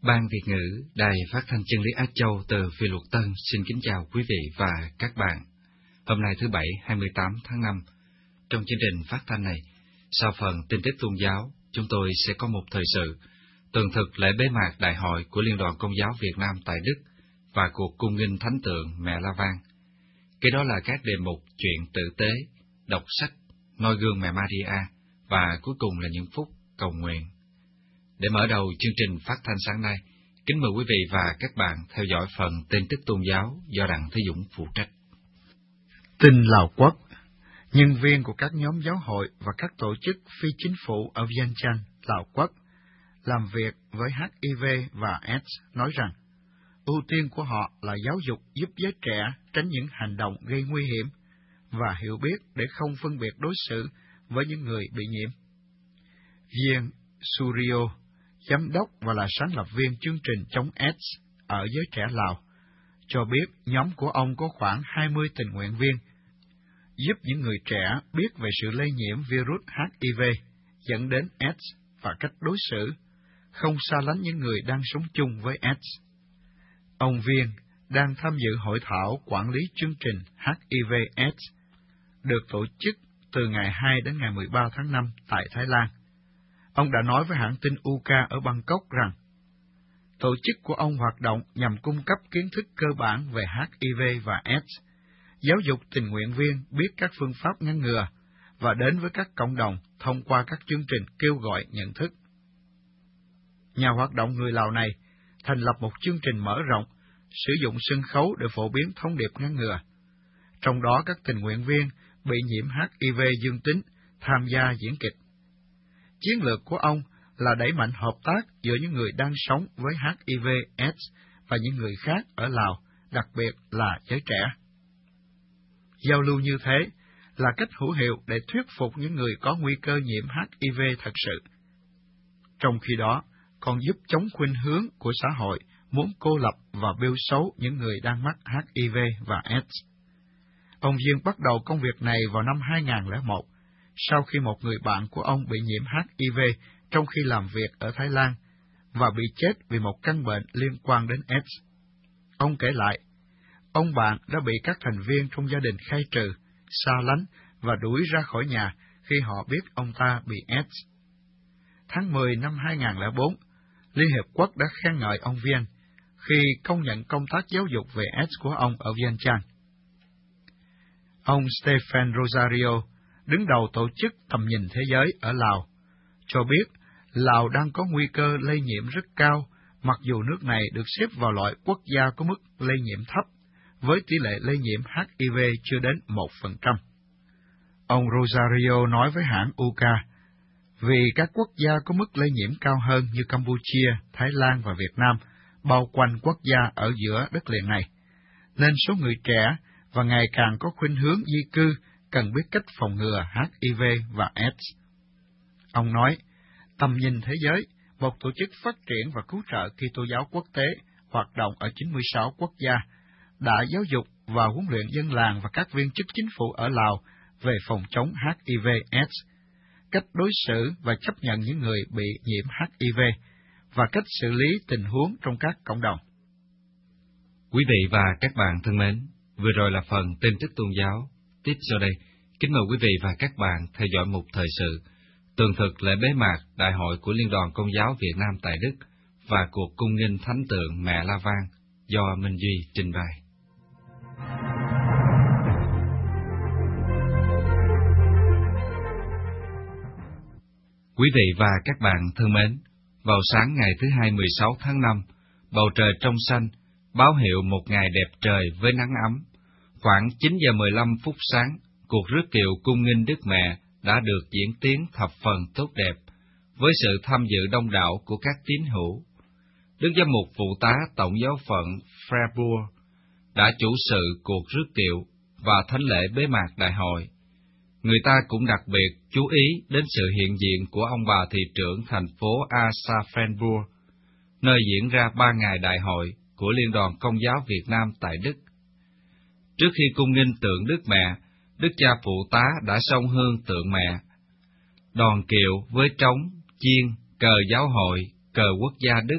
Ban Việt ngữ Đài Phát thanh Chân lý Á Châu từ Phi Luật Tân xin kính chào quý vị và các bạn. Hôm nay thứ Bảy 28 tháng 5, trong chương trình phát thanh này, sau phần tin tức tôn giáo, chúng tôi sẽ có một thời sự tường thực lễ bế mạc đại hội của Liên đoàn Công giáo Việt Nam tại Đức và cuộc cung nghinh thánh tượng Mẹ La Vang. Kế đó là các đề mục chuyện tử tế, đọc sách, noi gương Mẹ Maria và cuối cùng là những phút cầu nguyện. Để mở đầu chương trình phát thanh sáng nay, kính mời quý vị và các bạn theo dõi phần tin tức tôn giáo do Đặng Thế Dũng phụ trách. Tin Lào Quốc, nhân viên của các nhóm giáo hội và các tổ chức phi chính phủ ở Vientiane, Lào Quốc, làm việc với HIV và AIDS nói rằng, ưu tiên của họ là giáo dục giúp giới trẻ tránh những hành động gây nguy hiểm và hiểu biết để không phân biệt đối xử với những người bị nhiễm. Viên Suryo, giám đốc và là sáng lập viên chương trình chống AIDS ở giới trẻ Lào, cho biết nhóm của ông có khoảng 20 tình nguyện viên, giúp những người trẻ biết về sự lây nhiễm virus HIV dẫn đến AIDS và cách đối xử, không xa lánh những người đang sống chung với AIDS. Ông Viên đang tham dự hội thảo quản lý chương trình HIV/AIDS được tổ chức từ ngày 2 đến ngày 13 tháng 5 tại Thái Lan. Ông đã nói với hãng tin UK ở Bangkok rằng, tổ chức của ông hoạt động nhằm cung cấp kiến thức cơ bản về HIV và AIDS, giáo dục tình nguyện viên biết các phương pháp ngăn ngừa và đến với các cộng đồng thông qua các chương trình kêu gọi nhận thức. Nhà hoạt động người Lào này thành lập một chương trình mở rộng, sử dụng sân khấu để phổ biến thông điệp ngăn ngừa. Trong đó các tình nguyện viên bị nhiễm HIV dương tính tham gia diễn kịch. Chiến lược của ông là đẩy mạnh hợp tác giữa những người đang sống với HIV/AIDS và những người khác ở Lào, đặc biệt là giới trẻ. Giao lưu như thế là cách hữu hiệu để thuyết phục những người có nguy cơ nhiễm HIV thật sự. Trong khi đó, còn giúp chống khuynh hướng của xã hội muốn cô lập và bêu xấu những người đang mắc HIV và AIDS. Ông Viên bắt đầu công việc này vào năm 2001, sau khi một người bạn của ông bị nhiễm HIV trong khi làm việc ở Thái Lan và bị chết vì một căn bệnh liên quan đến AIDS. Ông kể lại, ông bạn đã bị các thành viên trong gia đình khai trừ, xa lánh và đuổi ra khỏi nhà khi họ biết ông ta bị AIDS. Tháng 10 năm 2004, Liên Hiệp Quốc đã khen ngợi ông Viên khi công nhận công tác giáo dục về AIDS của ông ở Vientiane. Ông Stephen Rosario, đứng đầu tổ chức Tầm nhìn Thế giới ở Lào, cho biết Lào đang có nguy cơ lây nhiễm rất cao, mặc dù nước này được xếp vào loại quốc gia có mức lây nhiễm thấp, với tỷ lệ lây nhiễm HIV chưa đến 1%. Ông Rosario nói với hãng UK, vì các quốc gia có mức lây nhiễm cao hơn như Campuchia, Thái Lan và Việt Nam, bao quanh quốc gia ở giữa đất liền này, nên số người trẻ và ngày càng có khuynh hướng di cư cần biết cách phòng ngừa HIV và AIDS. Ông nói, Tầm nhìn Thế giới, một tổ chức phát triển và cứu trợ Kitô giáo quốc tế, hoạt động ở 96 quốc gia, đã giáo dục và huấn luyện dân làng và các viên chức chính phủ ở Lào về phòng chống HIV/AIDS, cách đối xử và chấp nhận những người bị nhiễm HIV, và cách xử lý tình huống trong các cộng đồng. Quý vị và các bạn thân mến, vừa rồi là phần tin tức tôn giáo. Tiếp sau đây, kính mời quý vị và các bạn theo dõi một thời sự tường thực lễ bế mạc đại hội của Liên đoàn Công giáo Việt Nam tại Đức và cuộc cung nghinh thánh tượng Mẹ La Vang do Minh Duy trình bày. Quý vị và các bạn thân mến, vào sáng ngày thứ Hai 16 tháng 5, bầu trời trong xanh, báo hiệu một ngày đẹp trời với nắng ấm. Khoảng 9 giờ 15 phút sáng, cuộc rước kiệu cung nghinh Đức Mẹ đã được diễn tiến thập phần tốt đẹp, với sự tham dự đông đảo của các tín hữu. Đức Giám mục phụ tá Tổng giáo phận Freiburg đã chủ sự cuộc rước kiệu và thánh lễ bế mạc đại hội. Người ta cũng đặc biệt chú ý đến sự hiện diện của ông bà thị trưởng thành phố Aschaffenburg, nơi diễn ra 3 ngày đại hội của Liên đoàn Công giáo Việt Nam tại Đức. Trước khi cung nghinh tượng Đức Mẹ, Đức cha phụ tá đã xông hương tượng Mẹ. Đoàn kiệu với trống, chiên, cờ giáo hội, cờ quốc gia Đức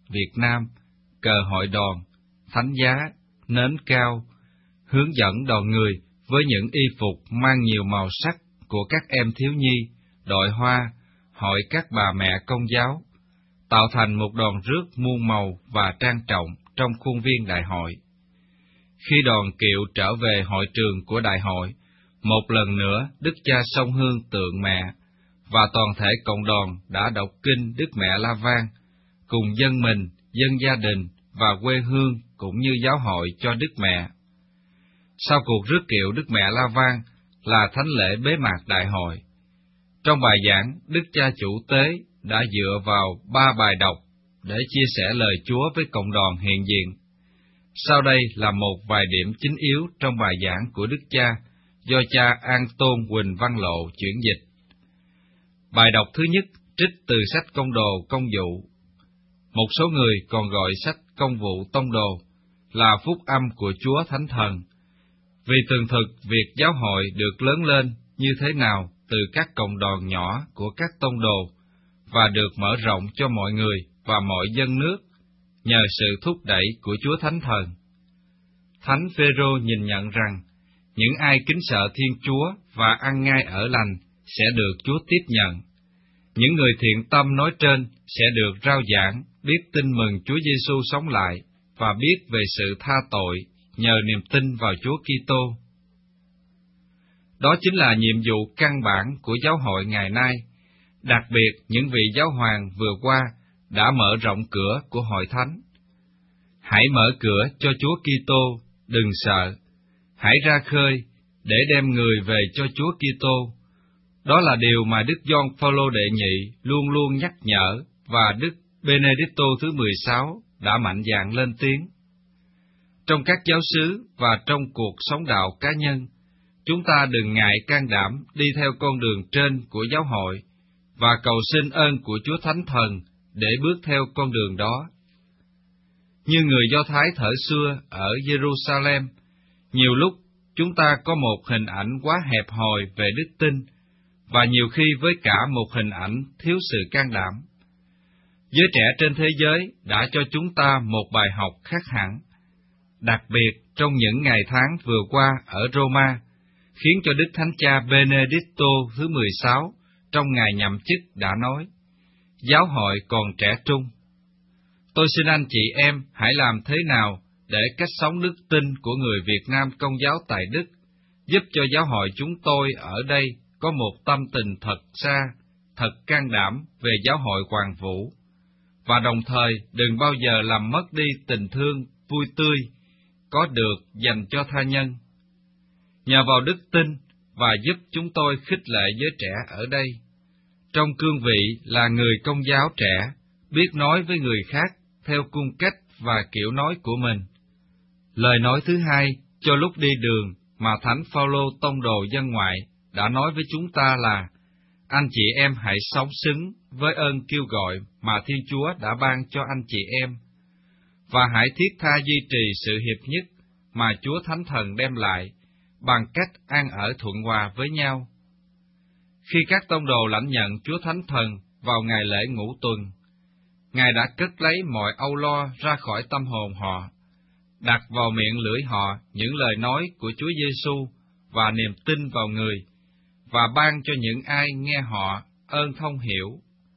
Việt Nam, cờ hội đoàn, thánh giá, nến cao, hướng dẫn đoàn người với những y phục mang nhiều màu sắc của các em thiếu nhi, đội hoa, hội các bà mẹ Công giáo, tạo thành một đoàn rước muôn màu và trang trọng trong khuôn viên đại hội. Khi đoàn kiệu trở về hội trường của đại hội, một lần nữa Đức Cha sông hương tượng mẹ và toàn thể cộng đoàn đã đọc kinh Đức Mẹ La Vang, cùng dân mình, dân gia đình và quê hương cũng như giáo hội cho Đức Mẹ. Sau cuộc rước kiệu Đức Mẹ La Vang là thánh lễ bế mạc đại hội. Trong bài giảng, Đức Cha Chủ tế đã dựa vào 3 bài đọc để chia sẻ lời Chúa với cộng đoàn hiện diện. Sau đây là một vài điểm chính yếu trong bài giảng của Đức Cha do cha An Tôn Huỳnh Văn Lộ chuyển dịch. Bài đọc thứ nhất trích từ sách Công đồ Công vụ. Một số người còn gọi sách Công vụ Tông đồ là phúc âm của Chúa Thánh Thần, vì tường thực việc giáo hội được lớn lên như thế nào từ các cộng đoàn nhỏ của các tông đồ và được mở rộng cho mọi người và mọi dân nước nhờ sự thúc đẩy của Chúa Thánh Thần. Thánh Phêrô nhìn nhận rằng những ai kính sợ Thiên Chúa và ăn ngai ở lành sẽ được Chúa tiếp nhận. Những người thiện tâm nói trên sẽ được rao giảng biết tin mừng Chúa Giêsu sống lại và biết về sự tha tội nhờ niềm tin vào Chúa Kitô. Đó chính là nhiệm vụ căn bản của giáo hội ngày nay. Đặc biệt, những vị giáo hoàng vừa qua đã mở rộng cửa của hội thánh. Hãy mở cửa cho Chúa Kitô, đừng sợ. Hãy ra khơi để đem người về cho Chúa Kitô. Đó là điều mà Đức Gioan Phaolô đệ nhị luôn luôn nhắc nhở và Đức Benedicto thứ 16 đã mạnh dạn lên tiếng. Trong các giáo xứ và trong cuộc sống đạo cá nhân, chúng ta đừng ngại can đảm đi theo con đường trên của giáo hội và cầu xin ơn của Chúa Thánh Thần để bước theo con đường đó. Như người Do Thái thở xưa ở Jerusalem, nhiều lúc chúng ta có một hình ảnh quá hẹp hòi về đức tin, và nhiều khi với cả một hình ảnh thiếu sự can đảm. Giới trẻ trên thế giới đã cho chúng ta một bài học khác hẳn, đặc biệt trong những ngày tháng vừa qua ở Roma, khiến cho Đức Thánh Cha Benedicto thứ 16 trong ngày nhậm chức đã nói, giáo hội còn trẻ trung. Tôi xin anh chị em hãy làm thế nào để cách sống đức tin của người Việt Nam Công giáo tại Đức giúp cho giáo hội chúng tôi ở đây có một tâm tình thật xa, thật can đảm về giáo hội hoàn vũ, và đồng thời đừng bao giờ làm mất đi tình thương vui tươi có được dành cho tha nhân. Nhờ vào đức tin và giúp chúng tôi khích lệ giới trẻ ở đây, trong cương vị là người Công giáo trẻ, biết nói với người khác theo cung cách và kiểu nói của mình. Lời nói thứ hai cho lúc đi đường mà Thánh Phaolô tông đồ dân ngoại đã nói với chúng ta là: anh chị em hãy sống xứng với ơn kêu gọi mà Thiên Chúa đã ban cho anh chị em, và hãy thiết tha duy trì sự hiệp nhất mà Chúa Thánh Thần đem lại bằng cách ăn ở thuận hòa với nhau. Khi các tông đồ lãnh nhận Chúa Thánh Thần vào ngày lễ Ngũ Tuần, Ngài đã cất lấy mọi âu lo ra khỏi tâm hồn họ, đặt vào miệng lưỡi họ những lời nói của Chúa Giêsu và niềm tin vào Người, và ban cho những ai nghe họ ơn thông hiểu.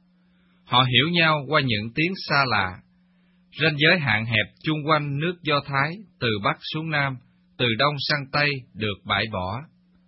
Họ hiểu nhau qua những tiếng xa lạ. Ranh giới hạn hẹp chung quanh nước Do Thái từ Bắc xuống Nam, từ Đông sang Tây được bãi bỏ.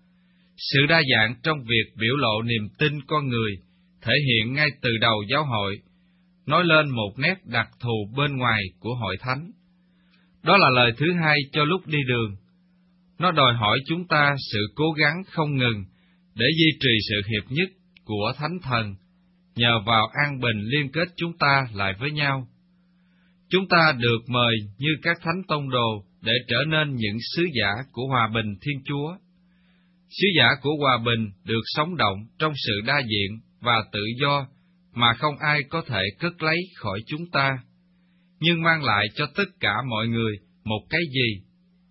Sự đa dạng trong việc biểu lộ niềm tin con người thể hiện ngay từ đầu giáo hội, nói lên một nét đặc thù bên ngoài của hội thánh. Đó là lời thứ hai cho lúc đi đường. Nó đòi hỏi chúng ta sự cố gắng không ngừng để duy trì sự hiệp nhất của Thánh Thần, nhờ vào an bình liên kết chúng ta lại với nhau. Chúng ta được mời như các thánh tông đồ để trở nên những sứ giả của hòa bình Thiên Chúa. Sứ giả của hòa bình được sống động trong sự đa diện và tự do mà không ai có thể cất lấy khỏi chúng ta, nhưng mang lại cho tất cả mọi người một cái gì?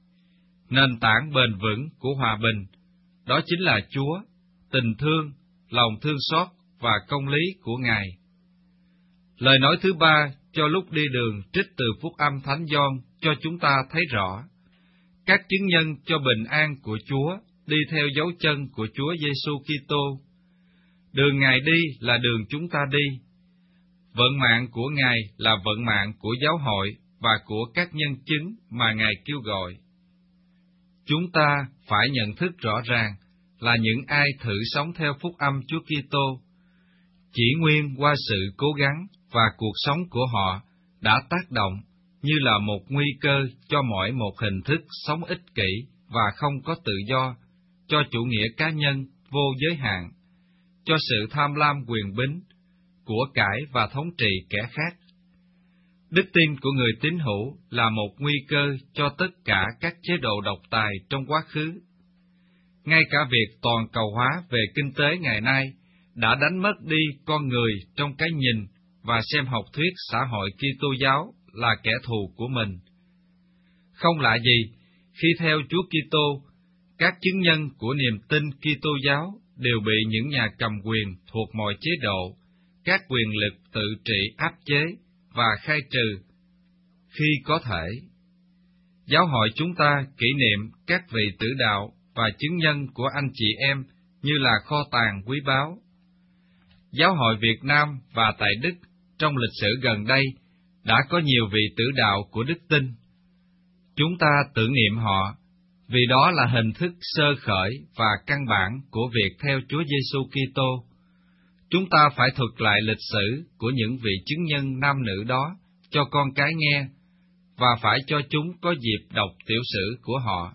Nền tảng bền vững của hòa bình, đó chính là Chúa, tình thương, lòng thương xót và công lý của Ngài. Lời nói thứ ba cho lúc đi đường trích từ Phúc Âm Thánh Gioan cho chúng ta thấy rõ. Các chứng nhân cho bình an của Chúa đi theo dấu chân của Chúa Giêsu Kitô. Đường Ngài đi là đường chúng ta đi. Vận mạng của Ngài là vận mạng của giáo hội và của các nhân chứng mà Ngài kêu gọi. Chúng ta phải nhận thức rõ ràng là những ai thử sống theo Phúc Âm Chúa Kitô, chỉ nguyên qua sự cố gắng và cuộc sống của họ đã tác động như là một nguy cơ cho mỗi một hình thức sống ích kỷ và không có tự do, cho chủ nghĩa cá nhân vô giới hạn, cho sự tham lam quyền bính, của cải và thống trị kẻ khác. Đức tin của người tín hữu là một nguy cơ cho tất cả các chế độ độc tài trong quá khứ. Ngay cả việc toàn cầu hóa về kinh tế ngày nay đã đánh mất đi con người trong cái nhìn và xem học thuyết xã hội Kitô giáo là kẻ thù của mình. Không lạ gì, khi theo Chúa Kitô, các chứng nhân của niềm tin Kitô giáo đều bị những nhà cầm quyền thuộc mọi chế độ, các quyền lực tự trị áp chế và khai trừ khi có thể. Giáo hội chúng ta kỷ niệm các vị tử đạo và chứng nhân của anh chị em như là kho tàng quý báu. Giáo hội Việt Nam và tại Đức trong lịch sử gần đây đã có nhiều vị tử đạo của đức tin. Chúng ta tưởng niệm họ vì đó là hình thức sơ khởi và căn bản của việc theo Chúa Giêsu Kitô. Chúng ta phải thuật lại lịch sử của những vị chứng nhân nam nữ đó cho con cái nghe, và phải cho chúng có dịp đọc tiểu sử của họ.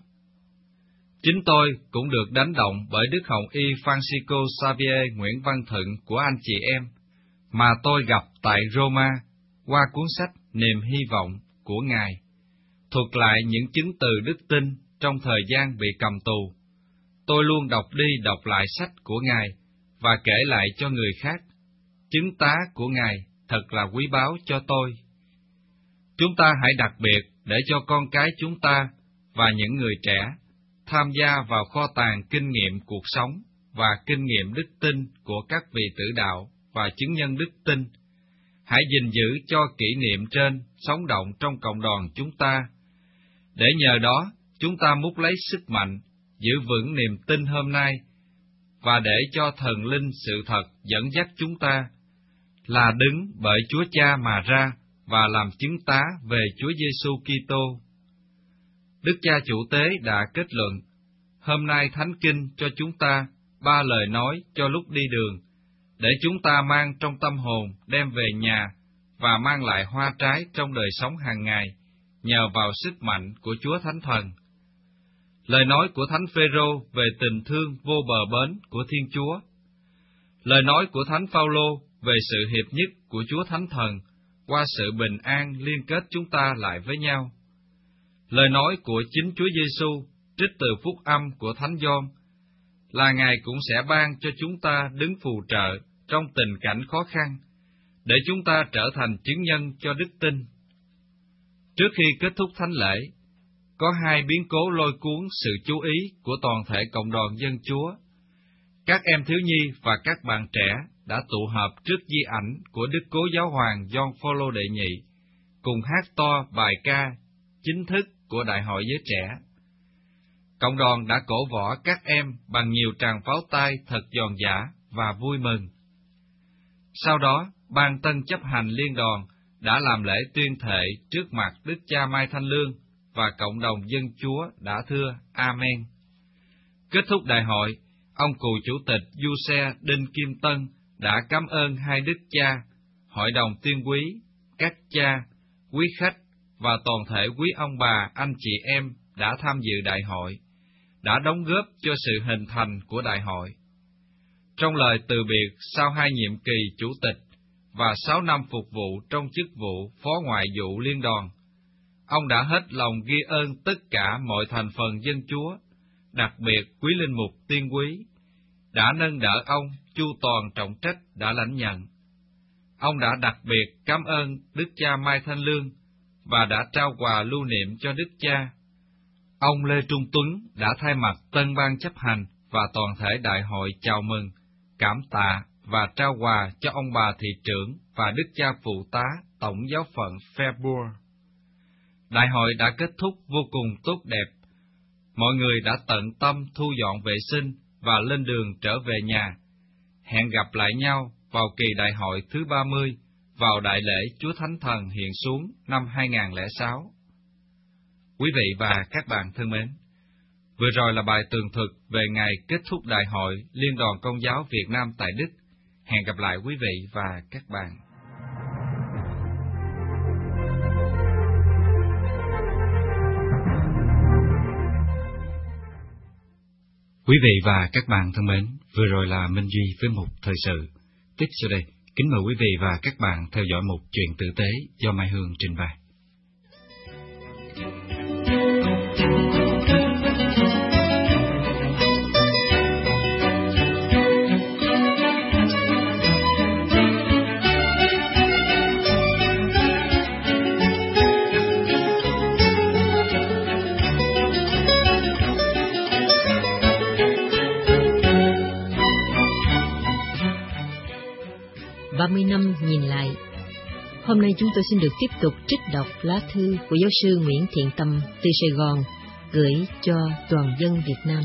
Chính tôi cũng được đánh động bởi Đức Hồng Y Francisco Xavier Nguyễn Văn Thận của anh chị em, mà tôi gặp tại Roma qua cuốn sách Niềm Hy Vọng của Ngài, thuật lại những chứng từ đức tin trong thời gian bị cầm tù. Tôi luôn đọc đi đọc lại sách của Ngài và kể lại cho người khác. Chứng tá của Ngài thật là quý báu cho tôi. Chúng ta hãy đặc biệt để cho con cái chúng ta và những người trẻ tham gia vào kho tàng kinh nghiệm cuộc sống và kinh nghiệm đức tin của các vị tử đạo và chứng nhân đức tin. Hãy gìn giữ cho kỷ niệm trên sống động trong cộng đoàn chúng ta, để nhờ đó chúng ta múc lấy sức mạnh, giữ vững niềm tin hôm nay, và để cho thần linh sự thật dẫn dắt chúng ta, là đứng bởi Chúa Cha mà ra và làm chứng tá về Chúa Giêsu Kitô. Đức Cha Chủ Tế đã kết luận, hôm nay Thánh Kinh cho chúng ta 3 lời nói cho lúc đi đường, để chúng ta mang trong tâm hồn đem về nhà và mang lại hoa trái trong đời sống hàng ngày, nhờ vào sức mạnh của Chúa Thánh Thần. Lời nói của Thánh Phêrô về tình thương vô bờ bến của Thiên Chúa. Lời nói của Thánh Phaolô về sự hiệp nhất của Chúa Thánh Thần qua sự bình an liên kết chúng ta lại với nhau. Lời nói của chính Chúa Giêsu trích từ Phúc Âm của Thánh Gioan là Ngài cũng sẽ ban cho chúng ta đứng phù trợ trong tình cảnh khó khăn, để chúng ta trở thành chứng nhân cho đức tin. Trước khi kết thúc thánh lễ, có 2 biến cố lôi cuốn sự chú ý của toàn thể cộng đoàn dân Chúa. Các em thiếu nhi và các bạn trẻ đã tụ họp trước di ảnh của Đức Cố Giáo Hoàng Gioan Phaolô đệ nhị, cùng hát to bài ca chính thức của Đại hội giới trẻ. Cộng đoàn đã cổ võ các em bằng nhiều tràng pháo tay thật giòn giã và vui mừng. Sau đó, ban tân chấp hành liên đoàn đã làm lễ tuyên thệ trước mặt Đức Cha Mai Thanh Lương, và cộng đồng dân Chúa đã thưa Amen. Kết thúc đại hội, ông cù chủ tịch Du-xe Đinh Kim Tân đã cảm ơn 2 đức cha, hội đồng tuyên quý, các cha, quý khách và toàn thể quý ông bà, anh chị em đã tham dự đại hội, đã đóng góp cho sự hình thành của đại hội. Trong lời từ biệt sau 2 nhiệm kỳ chủ tịch và 6 năm phục vụ trong chức vụ Phó Ngoại vụ Liên đoàn, ông đã hết lòng ghi ơn tất cả mọi thành phần dân Chúa, đặc biệt quý linh mục tiên quý, đã nâng đỡ ông chu toàn trọng trách đã lãnh nhận. Ông đã đặc biệt cảm ơn Đức Cha Mai Thanh Lương và đã trao quà lưu niệm cho Đức Cha. Ông Lê Trung Tuấn đã thay mặt tân ban chấp hành và toàn thể đại hội chào mừng, cảm tạ và trao quà cho ông bà thị trưởng và đức cha phụ tá tổng giáo phận Fairbourg. Đại hội đã kết thúc vô cùng tốt đẹp. Mọi người đã tận tâm thu dọn vệ sinh và lên đường trở về nhà. Hẹn gặp lại nhau vào kỳ đại hội thứ 30 vào đại lễ Chúa Thánh Thần hiện xuống năm 2006. Quý vị và các bạn thân mến, vừa rồi là bài tường thuật về ngày kết thúc đại hội Liên đoàn Công giáo Việt Nam tại Đức. Hẹn gặp lại quý vị và các bạn. Quý vị và các bạn thân mến, vừa rồi là Minh Duy với một thời sự. Tiếp sau đây, kính mời quý vị và các bạn theo dõi một chuyện tử tế do Mai Hương trình bày. Năm nhìn lại. Hôm nay chúng tôi xin được tiếp tục trích đọc lá thư của giáo sư Nguyễn Thiện Tâm từ Sài Gòn gửi cho toàn dân Việt Nam.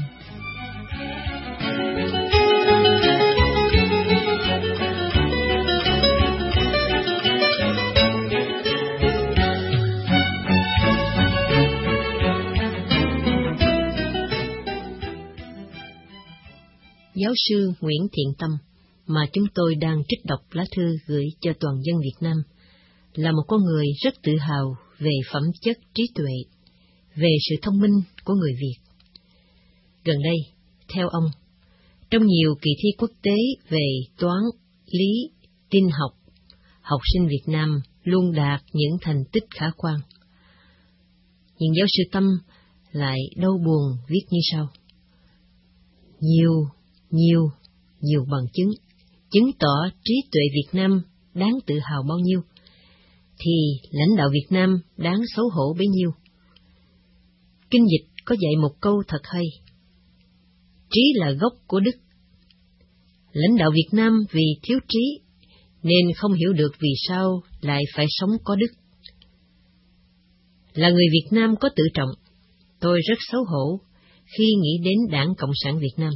Giáo sư Nguyễn Thiện Tâm mà chúng tôi đang trích đọc lá thư gửi cho toàn dân Việt Nam là một con người rất tự hào về phẩm chất trí tuệ, về sự thông minh của người Việt. Gần đây, theo ông, trong nhiều kỳ thi quốc tế về toán, lý, tin học, học sinh Việt Nam luôn đạt những thành tích khả quan. Nhưng giáo sư Tâm lại đau buồn viết như sau: nhiều bằng chứng tỏ trí tuệ Việt Nam đáng tự hào bao nhiêu, thì lãnh đạo Việt Nam đáng xấu hổ bấy nhiêu. Kinh dịch có dạy một câu thật hay: trí là gốc của đức. Lãnh đạo Việt Nam vì thiếu trí nên không hiểu được vì sao lại phải sống có đức. Là người Việt Nam có tự trọng, tôi rất xấu hổ khi nghĩ đến Đảng Cộng sản Việt Nam.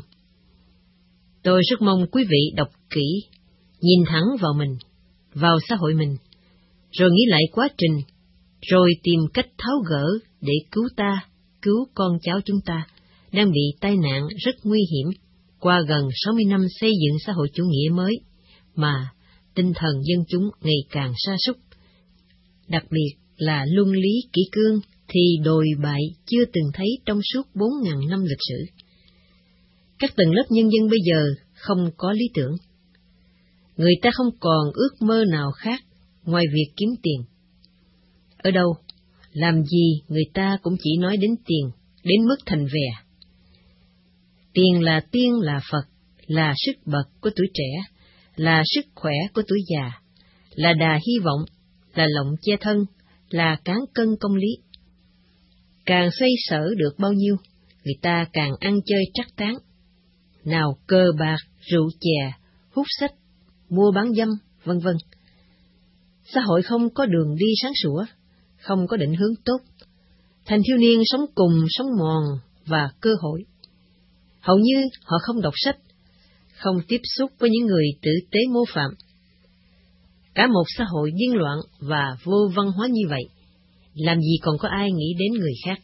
Tôi rất mong quý vị đọc kỹ, nhìn thẳng vào mình, vào xã hội mình, rồi nghĩ lại quá trình, rồi tìm cách tháo gỡ để cứu ta, cứu con cháu chúng ta, đang bị tai nạn rất nguy hiểm qua gần 60 năm xây dựng xã hội chủ nghĩa mới, mà tinh thần dân chúng ngày càng sa sút. Đặc biệt là luân lý kỷ cương thì đồi bại chưa từng thấy trong suốt 4.000 năm lịch sử. Các tầng lớp nhân dân bây giờ không có lý tưởng. Người ta không còn ước mơ nào khác ngoài việc kiếm tiền. Ở đâu, làm gì người ta cũng chỉ nói đến tiền, đến mức thành vè. Tiền là tiên là Phật, là sức bật của tuổi trẻ, là sức khỏe của tuổi già, là đà hy vọng, là lọng che thân, là cán cân công lý. Càng xoay sở được bao nhiêu, người ta càng ăn chơi trắc tán. Nào cờ bạc, rượu chè, hút sách, mua bán dâm, vân vân. Xã hội không có đường đi sáng sủa, không có định hướng tốt. Thanh thiếu niên sống cùng, sống mòn và cơ hội. Hầu như họ không đọc sách, không tiếp xúc với những người tử tế mô phạm. Cả một xã hội điên loạn và vô văn hóa như vậy, làm gì còn có ai nghĩ đến người khác.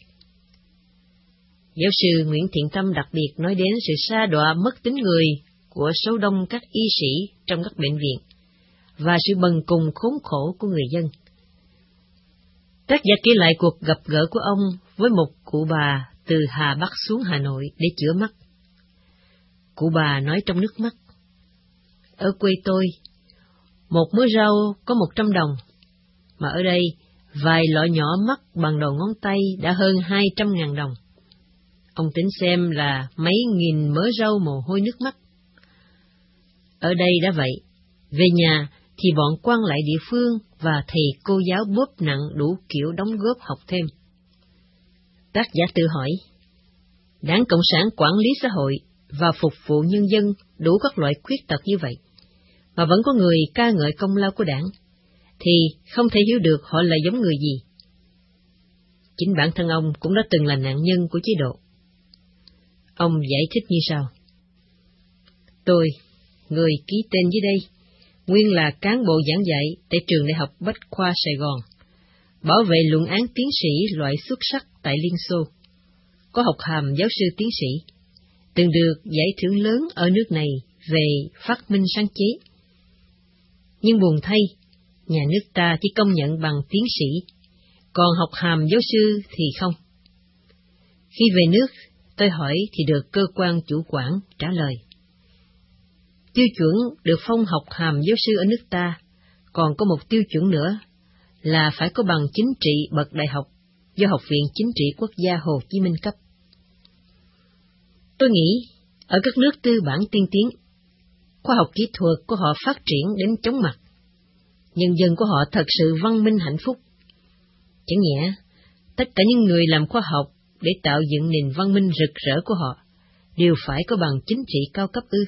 Giáo sư Nguyễn Thiện Tâm đặc biệt nói đến sự sa đọa mất tính người của số đông các y sĩ trong các bệnh viện và sự bần cùng khốn khổ của người dân. Tác giả kể lại cuộc gặp gỡ của ông với một cụ bà từ Hà Bắc xuống Hà Nội để chữa mắt. Cụ bà nói trong nước mắt: "Ở quê tôi, một mớ rau có 100 đồng, mà ở đây vài lọ nhỏ mắt bằng đầu ngón tay đã hơn 200.000 đồng. Ông tính xem là mấy nghìn mớ rau mồ hôi nước mắt. Ở đây đã vậy, về nhà thì bọn quan lại địa phương và thầy cô giáo bóp nặng đủ kiểu đóng góp học thêm." Tác giả tự hỏi, Đảng Cộng sản quản lý xã hội và phục vụ nhân dân đủ các loại khuyết tật như vậy, mà vẫn có người ca ngợi công lao của đảng, thì không thể hiểu được họ là giống người gì. Chính bản thân ông cũng đã từng là nạn nhân của chế độ. Ông giải thích như sau: Tôi, người ký tên dưới đây, nguyên là cán bộ giảng dạy tại trường Đại học Bách khoa Sài Gòn, bảo vệ luận án tiến sĩ loại xuất sắc tại Liên Xô, có học hàm giáo sư tiến sĩ, từng được giải thưởng lớn ở nước này về phát minh sáng chế. Nhưng buồn thay, nhà nước ta chỉ công nhận bằng tiến sĩ, còn học hàm giáo sư thì không. Khi về nước, tôi hỏi thì được cơ quan chủ quản trả lời: tiêu chuẩn được phong học hàm giáo sư ở nước ta còn có một tiêu chuẩn nữa là phải có bằng chính trị bậc đại học do Học viện Chính trị Quốc gia Hồ Chí Minh cấp. Tôi nghĩ, ở các nước tư bản tiên tiến, khoa học kỹ thuật của họ phát triển đến chóng mặt, nhân dân của họ thật sự văn minh hạnh phúc. Chẳng nhẽ, tất cả những người làm khoa học để tạo dựng nền văn minh rực rỡ của họ đều phải có bằng chính trị cao cấp ư?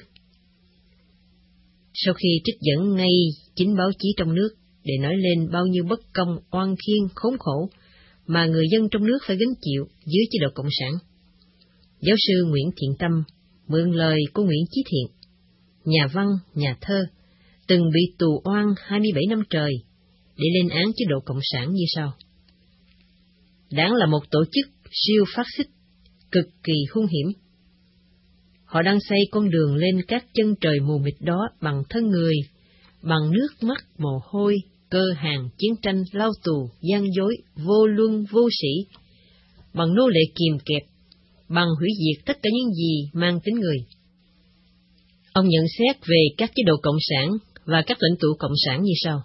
Sau khi trích dẫn ngay chính báo chí trong nước để nói lên bao nhiêu bất công, oan khiên, khốn khổ mà người dân trong nước phải gánh chịu dưới chế độ cộng sản, giáo sư Nguyễn Thiện Tâm mượn lời của Nguyễn Chí Thiện, nhà văn, nhà thơ, từng bị tù oan 27 năm trời để lên án chế độ cộng sản như sau: Đảng là một tổ chức siêu phát xít, cực kỳ hung hiểm. Họ đang xây con đường lên các chân trời mù mịt đó bằng thân người, bằng nước mắt, mồ hôi, cơ hàng, chiến tranh, lao tù, gian dối, vô luân, vô sĩ, bằng nô lệ kìm kẹp, bằng hủy diệt tất cả những gì mang tính người. Ông nhận xét về các chế độ cộng sản và các lãnh tụ cộng sản như sau: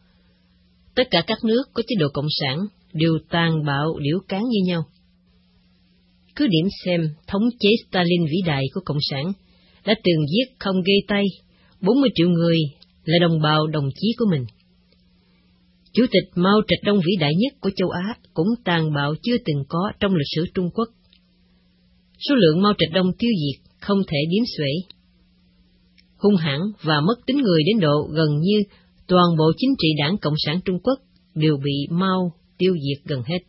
Tất cả các nước có chế độ cộng sản đều tàn bạo điểu cán như nhau. Cứ điểm xem thống chế Stalin vĩ đại của Cộng sản đã từng giết không ghê tay 40 triệu người là đồng bào đồng chí của mình. Chủ tịch Mao Trạch Đông vĩ đại nhất của châu Á cũng tàn bạo chưa từng có trong lịch sử Trung Quốc. Số lượng Mao Trạch Đông tiêu diệt không thể đếm xuể. Hung hãn và mất tính người đến độ gần như toàn bộ chính trị đảng Cộng sản Trung Quốc đều bị Mao tiêu diệt gần hết.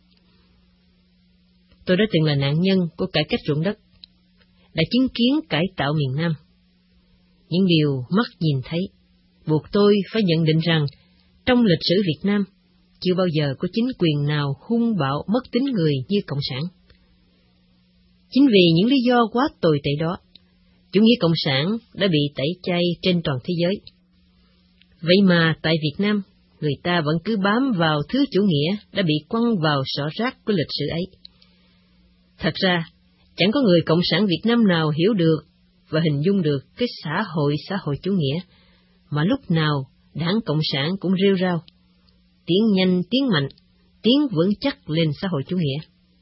Tôi đã từng là nạn nhân của cải cách ruộng đất, đã chứng kiến cải tạo miền Nam. Những điều mắt nhìn thấy buộc tôi phải nhận định rằng trong lịch sử Việt Nam chưa bao giờ có chính quyền nào hung bạo mất tính người như Cộng sản. Chính vì những lý do quá tồi tệ đó, chủ nghĩa Cộng sản đã bị tẩy chay trên toàn thế giới. Vậy mà tại Việt Nam, người ta vẫn cứ bám vào thứ chủ nghĩa đã bị quăng vào xỏ rác của lịch sử ấy. Thật ra, chẳng có người Cộng sản Việt Nam nào hiểu được và hình dung được cái xã hội chủ nghĩa, mà lúc nào đảng Cộng sản cũng rêu rao: tiến nhanh, tiến mạnh, tiến vững chắc lên xã hội chủ nghĩa.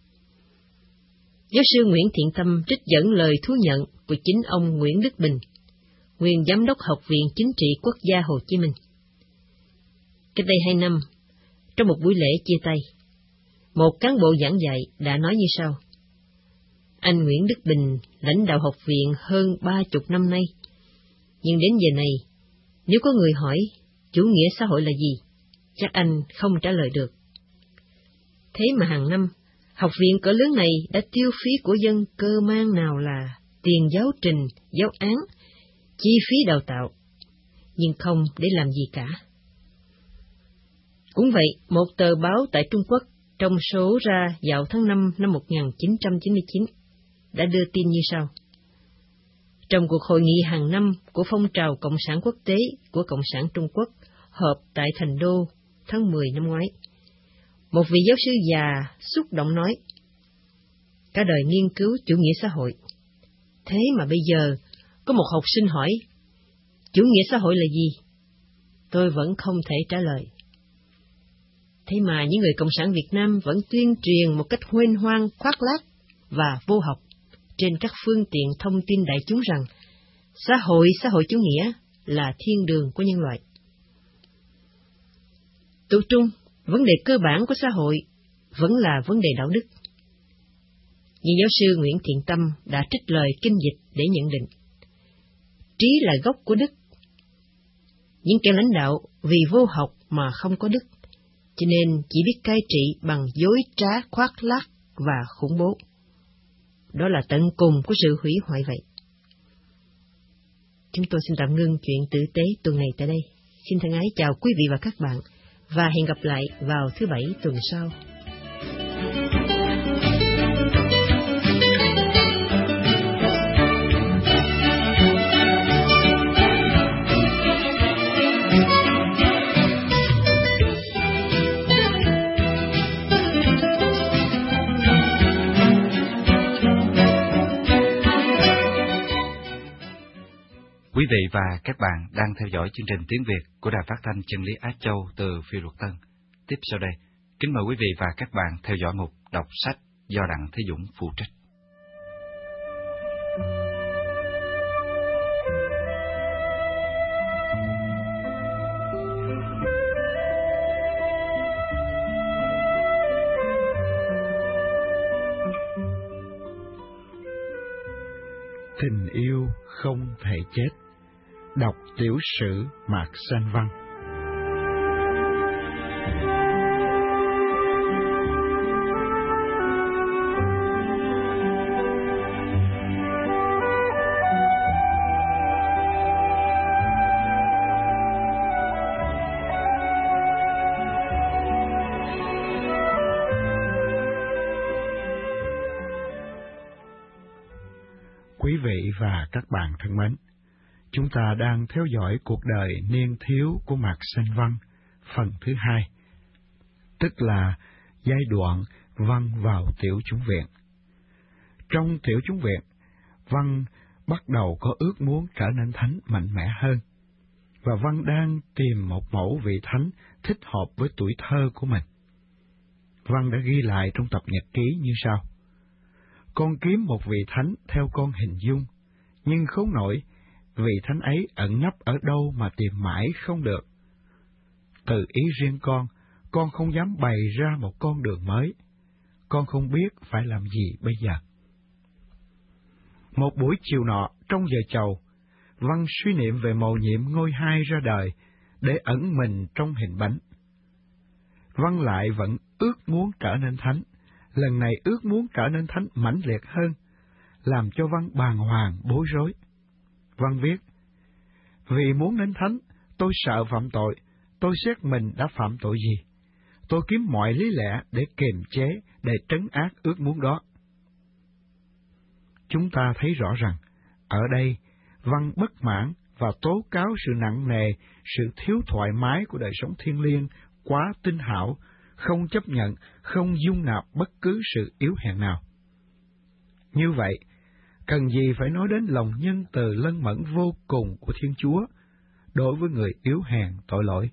Giáo sư Nguyễn Thiện Tâm trích dẫn lời thú nhận của chính ông Nguyễn Đức Bình, nguyên Giám đốc Học viện Chính trị Quốc gia Hồ Chí Minh. Cách đây 2 năm, trong một buổi lễ chia tay, một cán bộ giảng dạy đã nói như sau: Anh Nguyễn Đức Bình lãnh đạo học viện hơn 30 năm nay, nhưng đến giờ này, nếu có người hỏi chủ nghĩa xã hội là gì, chắc anh không trả lời được. Thế mà hàng năm, học viện cỡ lớn này đã tiêu phí của dân cơ man nào là tiền giáo trình, giáo án, chi phí đào tạo, nhưng không để làm gì cả. Cũng vậy, một tờ báo tại Trung Quốc trong số ra vào tháng 5 năm 1999 đã đưa tin như sau: Trong cuộc hội nghị hàng năm của phong trào Cộng sản quốc tế của Cộng sản Trung Quốc họp tại Thành Đô tháng 10 năm ngoái, một vị giáo sư già xúc động nói: Cả đời nghiên cứu chủ nghĩa xã hội, thế mà bây giờ có một học sinh hỏi chủ nghĩa xã hội là gì, tôi vẫn không thể trả lời. Thế mà những người Cộng sản Việt Nam vẫn tuyên truyền một cách huênh hoang, khoác lác và vô học trên các phương tiện thông tin đại chúng rằng xã hội chủ nghĩa là thiên đường của nhân loại. Tụ trung, vấn đề cơ bản của xã hội vẫn là vấn đề đạo đức. Nhưng giáo sư Nguyễn Thiện Tâm đã trích lời kinh dịch để nhận định: trí là gốc của đức. những kẻ lãnh đạo vì vô học mà không có đức, cho nên chỉ biết cai trị bằng dối trá, khoác lác và khủng bố. Đó là tận cùng của sự hủy hoại vậy. Chúng tôi xin tạm ngưng chuyện tử tế tuần này tại đây. Xin thân ái chào quý vị và các bạn, và hẹn gặp lại vào thứ Bảy tuần sau. Quý vị và các bạn đang theo dõi chương trình tiếng Việt của Đài Phát thanh Chân lý Á Châu từ Phi Luật Tân. Tiếp sau đây, kính mời quý vị và các bạn theo dõi mục đọc sách do Đặng Thế Dũng phụ trách. Tình yêu không thể chết. Đọc tiểu sử Mạc Sanh Văn. Quý vị và các bạn thân mến, chúng ta đang theo dõi cuộc đời niên thiếu của Mạc Sanh Văn, phần thứ 2, tức là giai đoạn Văn vào tiểu chủng viện. Trong tiểu chủng viện, Văn bắt đầu có ước muốn trở nên thánh mạnh mẽ hơn, và Văn đang tìm một mẫu vị thánh thích hợp với tuổi thơ của mình. Văn đã ghi lại trong tập nhật ký như sau: con kiếm một vị thánh theo con hình dung, nhưng khốn nổi, vị thánh ấy ẩn nấp ở đâu mà tìm mãi không được. Từ ý riêng con không dám bày ra một con đường mới. Con không biết phải làm gì bây giờ. Một buổi chiều nọ, trong giờ chầu, Văn suy niệm về mầu nhiệm ngôi 2 ra đời để ẩn mình trong hình bánh. Văn lại vẫn ước muốn trở nên thánh, lần này ước muốn trở nên thánh mãnh liệt hơn, làm cho Văn bàng hoàng bối rối. Văn viết: vì muốn nên thánh, tôi sợ phạm tội, tôi xét mình đã phạm tội gì. Tôi kiếm mọi lý lẽ để kiềm chế, để trấn ác ước muốn đó. Chúng ta thấy rõ rằng, ở đây, Văn bất mãn và tố cáo sự nặng nề, sự thiếu thoải mái của đời sống thiêng liêng, quá tinh hảo, không chấp nhận, không dung nạp bất cứ sự yếu hèn nào. Như vậy, cần gì phải nói đến lòng nhân từ lân mẫn vô cùng của Thiên Chúa đối với người yếu hèn tội lỗi.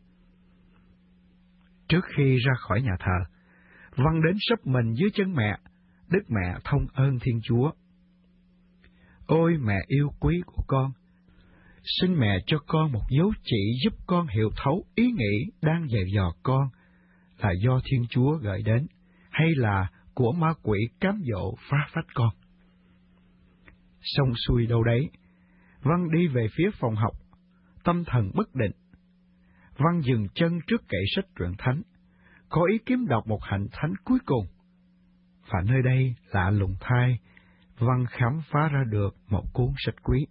Trước khi ra khỏi nhà thờ, Văn đến sấp mình dưới chân mẹ, Đức Mẹ thông ơn Thiên Chúa. Ôi mẹ yêu quý của con, xin mẹ cho con một dấu chỉ giúp con hiểu thấu ý nghĩ đang dày dò con là do Thiên Chúa gợi đến, hay là của ma quỷ cám dỗ phá phách con. Xong xuôi đâu đấy, Văn đi về phía phòng học, tâm thần bất định. Văn dừng chân trước kệ sách truyện thánh, có ý kiếm đọc một hạnh thánh cuối cùng. Và nơi đây lạ lùng thay, Văn khám phá ra được một cuốn sách quý.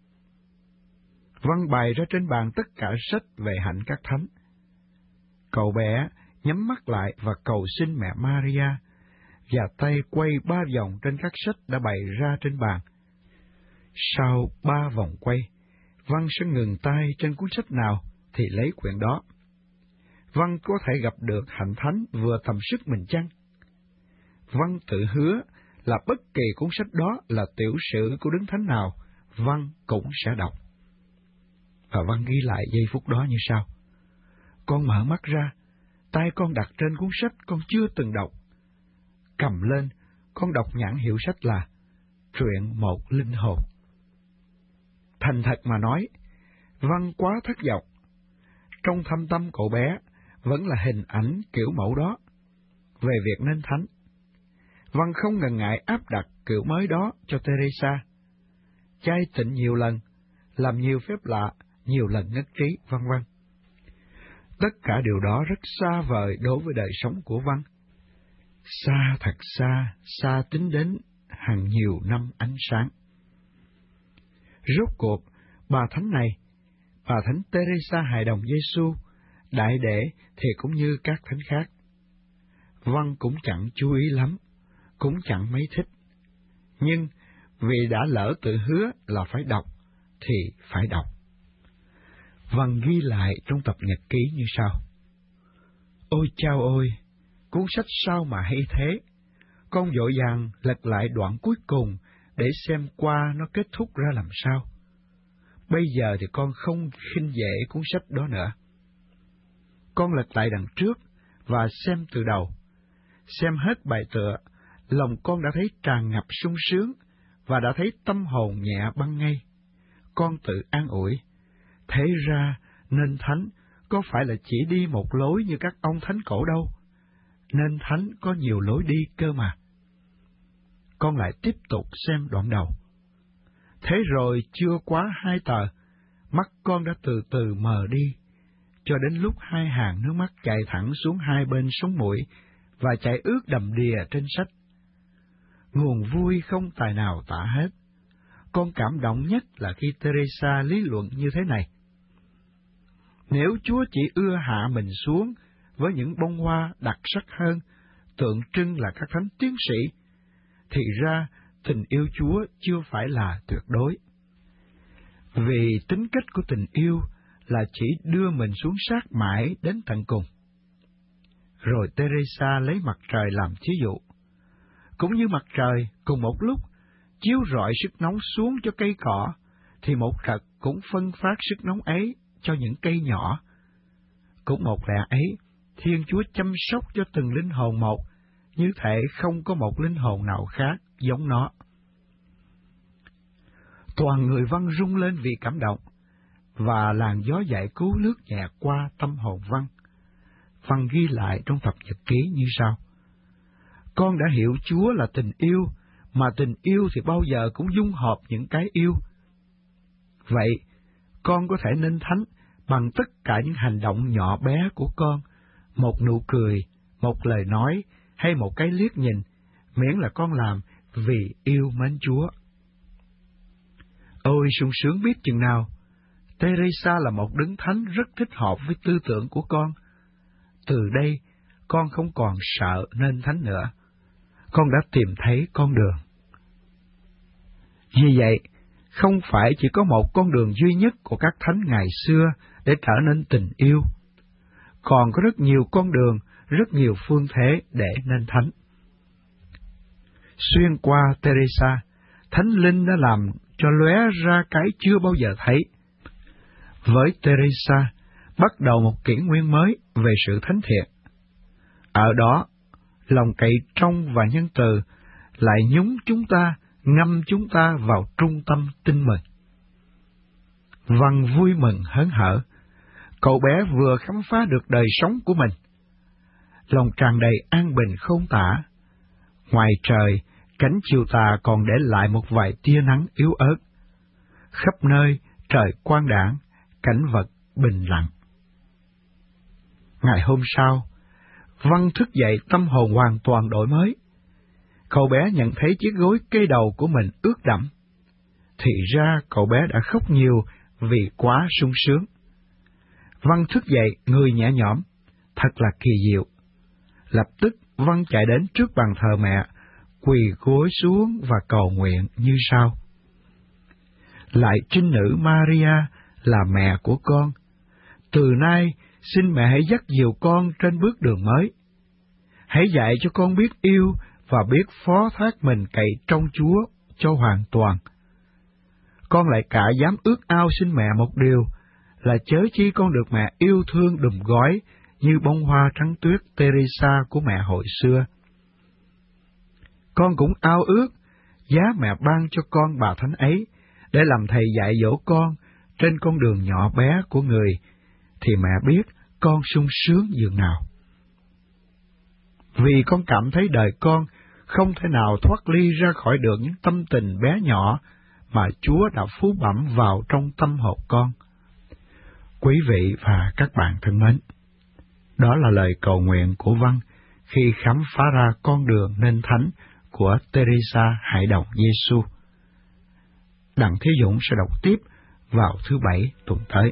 Văn bày ra trên bàn tất cả sách về hạnh các thánh. Cậu bé nhắm mắt lại và cầu xin mẹ Maria, và tay quay 3 vòng trên các sách đã bày ra trên bàn. Sau 3 vòng quay, Văn sẽ ngừng tay trên cuốn sách nào thì lấy quyển đó. Văn có thể gặp được hạnh thánh vừa tầm sức mình chăng? Văn tự hứa là bất kỳ cuốn sách đó là tiểu sử của Đấng Thánh nào, Văn cũng sẽ đọc. Và Văn ghi lại giây phút đó như sau: con mở mắt ra, tay con đặt trên cuốn sách con chưa từng đọc. Cầm lên, con đọc nhãn hiệu sách là Truyện một linh hồn. Thành thật mà nói, Văn quá thất vọng. Trong thâm tâm cậu bé vẫn là hình ảnh kiểu mẫu đó. Về việc nên thánh, Văn không ngần ngại áp đặt kiểu mới đó cho Teresa. Chay tịnh nhiều lần, làm nhiều phép lạ, nhiều lần ngất trí, vân vân. Tất cả điều đó rất xa vời đối với đời sống của Văn. Xa thật xa, xa tính đến hàng nhiều năm ánh sáng. Rốt cuộc, bà thánh này, bà thánh Teresa hài đồng Giêsu, đại đệ thì cũng như các thánh khác. Văn cũng chẳng chú ý lắm, cũng chẳng mấy thích. Nhưng vì đã lỡ tự hứa là phải đọc, thì phải đọc. Văn ghi lại trong tập nhật ký như sau. Ôi chao ôi, cuốn sách sao mà hay thế? Con vội vàng lật lại đoạn cuối cùng để xem qua nó kết thúc ra làm sao. Bây giờ thì con không khinh dễ cuốn sách đó nữa. Con lật lại đằng trước và xem từ đầu. Xem hết bài tựa, lòng con đã thấy tràn ngập sung sướng và đã thấy tâm hồn nhẹ băng ngay. Con tự an ủi, thế ra nên thánh có phải là chỉ đi một lối như các ông thánh cổ đâu. Nên thánh có nhiều lối đi cơ mà. Con lại tiếp tục xem đoạn đầu. Thế rồi chưa quá 2 tờ, mắt con đã từ từ mờ đi, cho đến lúc 2 hàng nước mắt chảy thẳng xuống 2 bên sống mũi và chảy ướt đầm đìa trên sách. Nguồn vui không tài nào tả hết. Con cảm động nhất là khi Teresa lý luận như thế này. Nếu Chúa chỉ ưa hạ mình xuống với những bông hoa đặc sắc hơn, tượng trưng là các thánh tiến sĩ, thì ra tình yêu Chúa chưa phải là tuyệt đối. Vì tính cách của tình yêu là chỉ đưa mình xuống sát mãi đến tận cùng. Rồi Teresa lấy mặt trời làm thí dụ. Cũng như mặt trời cùng một lúc chiếu rọi sức nóng xuống cho cây cỏ, thì một trận cũng phân phát sức nóng ấy cho những cây nhỏ. Cũng một lẽ ấy, Thiên Chúa chăm sóc cho từng linh hồn một, như thể không có một linh hồn nào khác giống nó. Toàn người Văn rung lên vì cảm động, và làn gió giải cứu lướt nhẹ qua tâm hồn Văn. Văn ghi lại trong tập nhật ký như sau. Con đã hiểu Chúa là tình yêu, mà tình yêu thì bao giờ cũng dung hợp những cái yêu. Vậy, con có thể nên thánh bằng tất cả những hành động nhỏ bé của con, một nụ cười, một lời nói, hay một cái liếc nhìn, miễn là con làm vì yêu mến Chúa. Ôi sung sướng biết chừng nào! Teresa là một đấng thánh rất thích hợp với tư tưởng của con. Từ đây, con không còn sợ nên thánh nữa. Con đã tìm thấy con đường. Vì vậy, không phải chỉ có một con đường duy nhất của các thánh ngày xưa để trở nên tình yêu. Còn có rất nhiều con đường, rất nhiều phương thế để nên thánh. Xuyên qua Teresa, Thánh Linh đã làm cho lóe ra cái chưa bao giờ thấy. Với Teresa, bắt đầu một kỷ nguyên mới về sự thánh thiện. Ở đó, lòng cậy trong và nhân từ lại nhúng chúng ta, ngâm chúng ta vào trung tâm tin mừng. Văn vui mừng hớn hở, cậu bé vừa khám phá được đời sống của mình. Lòng tràn đầy an bình không tả. Ngoài trời, cánh chiều tà còn để lại một vài tia nắng yếu ớt. Khắp nơi, trời quang đãng, cảnh vật bình lặng. Ngày hôm sau, Văn thức dậy tâm hồn hoàn toàn đổi mới. Cậu bé nhận thấy chiếc gối kê đầu của mình ướt đẫm. Thì ra cậu bé đã khóc nhiều vì quá sung sướng. Văn thức dậy người nhẹ nhõm, thật là kỳ diệu. Lập tức Văn chạy đến trước bàn thờ mẹ, quỳ gối xuống và cầu nguyện như sau. Lạy trinh nữ Maria là mẹ của con. Từ nay, xin mẹ hãy dắt dìu con trên bước đường mới. Hãy dạy cho con biết yêu và biết phó thác mình cậy trong Chúa cho hoàn toàn. Con lại cả dám ước ao xin mẹ một điều, là chớ chi con được mẹ yêu thương đùm gói như bông hoa trắng tuyết Teresa của mẹ hồi xưa. Con cũng ao ước giá mẹ ban cho con bà thánh ấy, để làm thầy dạy dỗ con trên con đường nhỏ bé của người, thì mẹ biết con sung sướng dường nào. Vì con cảm thấy đời con không thể nào thoát ly ra khỏi được những tâm tình bé nhỏ mà Chúa đã phú bẩm vào trong tâm hồn con. Quý vị và các bạn thân mến, đó là lời cầu nguyện của Văn khi khám phá ra con đường nên thánh của Teresa Hải Đồng Giêsu. Đặng Thế Dũng sẽ đọc tiếp vào thứ Bảy tuần tới.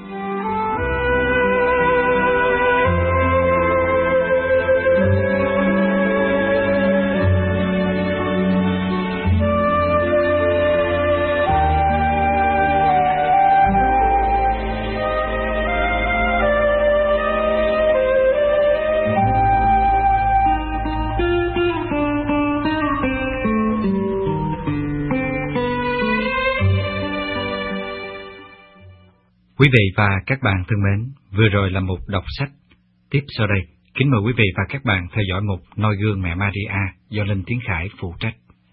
Quý vị và các bạn thân mến, vừa rồi là một đọc sách. Tiếp sau đây, kính mời quý vị và các bạn theo dõi mục Noi gương mẹ Maria do Linh Tiến Khải phụ trách.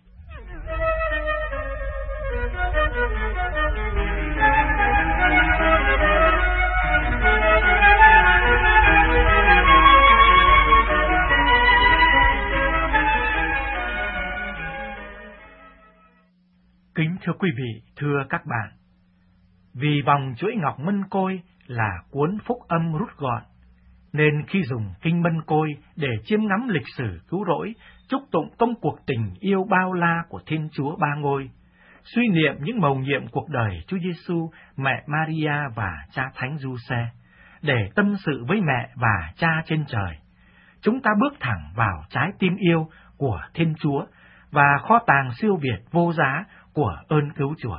Kính thưa quý vị, thưa các bạn, vì vòng chuỗi ngọc mân côi là cuốn phúc âm rút gọn, nên khi dùng kinh mân côi để chiêm ngắm lịch sử cứu rỗi, chúc tụng công cuộc tình yêu bao la của Thiên Chúa Ba Ngôi, suy niệm những mầu nhiệm cuộc đời Chúa Giêsu, mẹ Maria và cha Thánh Giuse, để tâm sự với mẹ và cha trên trời, chúng ta bước thẳng vào trái tim yêu của Thiên Chúa và kho tàng siêu việt vô giá của ơn cứu chuộc.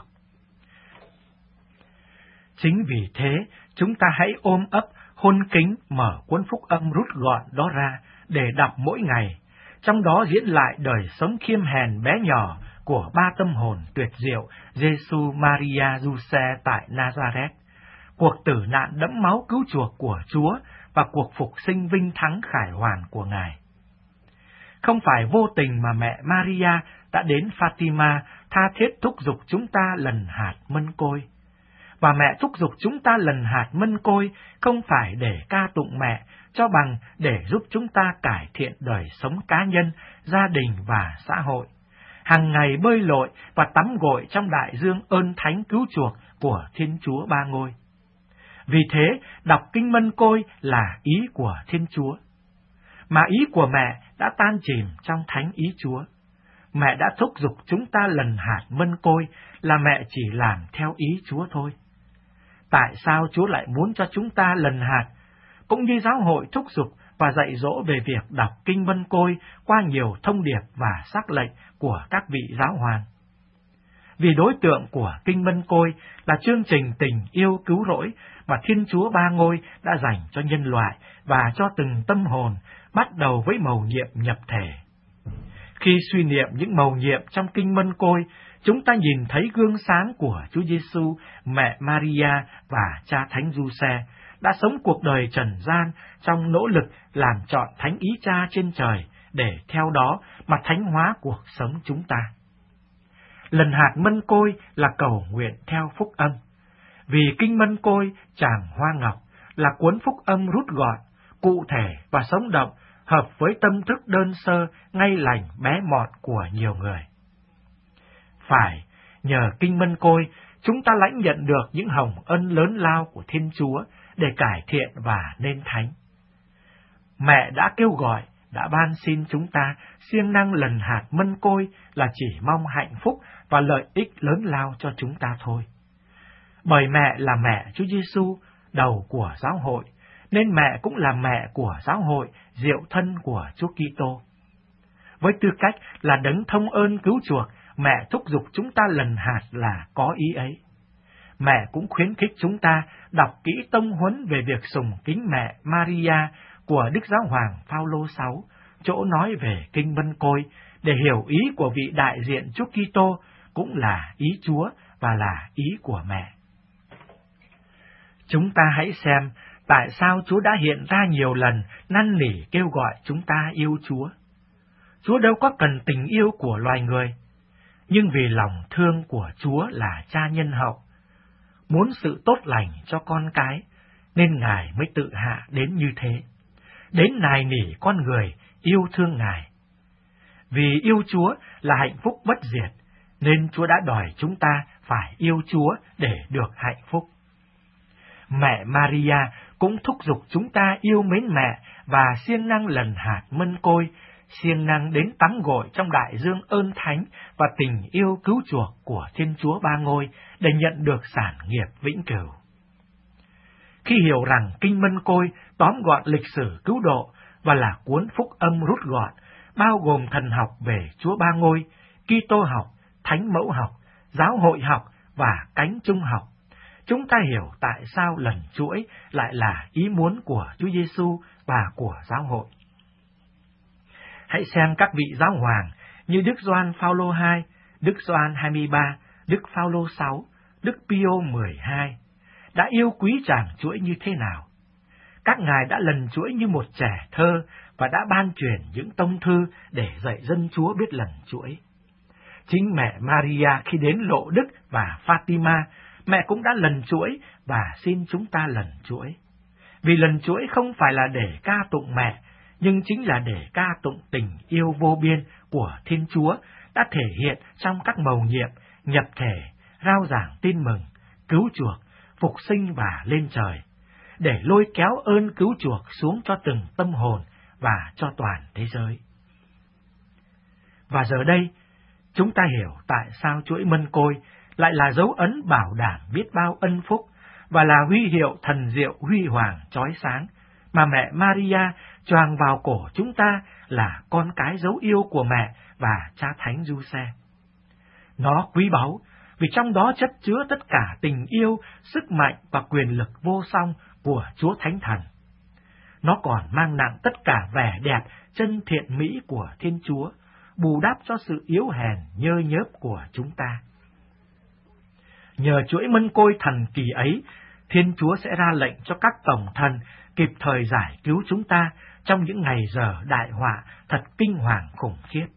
Chính vì thế, chúng ta hãy ôm ấp, hôn kính mở cuốn phúc âm rút gọn đó ra để đọc mỗi ngày, trong đó diễn lại đời sống khiêm hèn bé nhỏ của ba tâm hồn tuyệt diệu Giêsu Maria Giuse tại Nazareth, cuộc tử nạn đẫm máu cứu chuộc của Chúa và cuộc phục sinh vinh thắng khải hoàn của Ngài. Không phải vô tình mà mẹ Maria đã đến Fatima tha thiết thúc giục chúng ta lần hạt mân côi. Và mẹ thúc giục chúng ta lần hạt mân côi không phải để ca tụng mẹ, cho bằng để giúp chúng ta cải thiện đời sống cá nhân, gia đình và xã hội, hàng ngày bơi lội và tắm gội trong đại dương ơn thánh cứu chuộc của Thiên Chúa Ba Ngôi. Vì thế, đọc kinh mân côi là ý của Thiên Chúa, mà ý của mẹ đã tan chìm trong thánh ý Chúa. Mẹ đã thúc giục chúng ta lần hạt mân côi là mẹ chỉ làm theo ý Chúa thôi. Tại sao Chúa lại muốn cho chúng ta lần hạt, cũng như giáo hội thúc giục và dạy dỗ về việc đọc kinh mân côi qua nhiều thông điệp và sắc lệnh của các vị giáo hoàng? Vì đối tượng của kinh mân côi là chương trình tình yêu cứu rỗi mà Thiên Chúa Ba Ngôi đã dành cho nhân loại và cho từng tâm hồn, bắt đầu với mầu nhiệm nhập thể. Khi suy niệm những mầu nhiệm trong kinh mân côi, chúng ta nhìn thấy gương sáng của Chúa Giêsu, mẹ Maria và cha Thánh Giuse đã sống cuộc đời trần gian trong nỗ lực làm trọn thánh ý cha trên trời để theo đó mà thánh hóa cuộc sống chúng ta. Lần hạt mân côi là cầu nguyện theo phúc âm. Vì kinh mân côi tràng hoa ngọc là cuốn phúc âm rút gọn, cụ thể và sống động, hợp với tâm thức đơn sơ, ngay lành, bé mọn của nhiều người. Phải, nhờ kinh mân côi, chúng ta lãnh nhận được những hồng ân lớn lao của Thiên Chúa để cải thiện và nên thánh. Mẹ đã kêu gọi, đã ban xin chúng ta siêng năng lần hạt mân côi là chỉ mong hạnh phúc và lợi ích lớn lao cho chúng ta thôi. Bởi mẹ là mẹ Chúa Giêsu, đầu của giáo hội, nên mẹ cũng là mẹ của giáo hội, diệu thân của Chúa Kitô. Với tư cách là đấng thông ơn cứu chuộc, mẹ thúc giục chúng ta lần hạt là có ý ấy. Mẹ cũng khuyến khích chúng ta đọc kỹ tông huấn về việc sùng kính mẹ Maria của Đức Giáo hoàng Phaolô 6, chỗ nói về kinh mân côi, để hiểu ý của vị đại diện Chúa Kitô cũng là ý Chúa và là ý của mẹ. Chúng ta hãy xem tại sao Chúa đã hiện ra nhiều lần năn nỉ kêu gọi chúng ta yêu Chúa. Chúa đâu có cần tình yêu của loài người, nhưng vì lòng thương của Chúa là cha nhân hậu, muốn sự tốt lành cho con cái, nên Ngài mới tự hạ đến như thế, đến nài nỉ con người yêu thương Ngài. Vì yêu Chúa là hạnh phúc bất diệt, nên Chúa đã đòi chúng ta phải yêu Chúa để được hạnh phúc. mẹ Maria cũng thúc giục chúng ta yêu mến mẹ và siêng năng lần hạt mân côi, siêng năng đến tắm gội trong đại dương ơn thánh và tình yêu cứu chuộc của Thiên Chúa Ba Ngôi để nhận được sản nghiệp vĩnh cửu. Khi hiểu rằng Kinh Mân Côi tóm gọn lịch sử cứu độ và là cuốn phúc âm rút gọn, bao gồm thần học về Chúa Ba Ngôi, Kitô học, Thánh Mẫu học, Giáo hội học và Cánh Trung học, chúng ta hiểu tại sao lần chuỗi lại là ý muốn của Chúa Giêsu và của giáo hội. Hãy xem các vị giáo hoàng như Đức Gioan Phaolô II, Đức Gioan 23, Đức Phaolô 6, Đức Pio 12 đã yêu quý chàng chuỗi như thế nào. Các ngài đã lần chuỗi như một trẻ thơ và đã ban truyền những tông thư để dạy dân Chúa biết lần chuỗi. Chính mẹ Maria khi đến Lộ Đức và Fatima, mẹ cũng đã lần chuỗi và xin chúng ta lần chuỗi. Vì lần chuỗi không phải là để ca tụng mẹ, nhưng chính là để ca tụng tình yêu vô biên của Thiên Chúa đã thể hiện trong các mầu nhiệm, nhập thể, rao giảng tin mừng, cứu chuộc, phục sinh và lên trời, để lôi kéo ơn cứu chuộc xuống cho từng tâm hồn và cho toàn thế giới. Và giờ đây, chúng ta hiểu tại sao chuỗi mân côi lại là dấu ấn bảo đảm biết bao ân phúc và là huy hiệu thần diệu huy hoàng chói sáng mà mẹ Maria choàng vào cổ chúng ta là con cái dấu yêu của mẹ và cha Thánh Giuse. Nó quý báu vì trong đó chất chứa tất cả tình yêu, sức mạnh và quyền lực vô song của Chúa Thánh Thần. Nó còn mang nặng tất cả vẻ đẹp, chân thiện mỹ của Thiên Chúa, bù đắp cho sự yếu hèn nhơ nhớp của chúng ta. Nhờ chuỗi mân côi thần kỳ ấy, Thiên Chúa sẽ ra lệnh cho các tổng thần kịp thời giải cứu chúng ta trong những ngày giờ đại họa thật kinh hoàng khủng khiếp.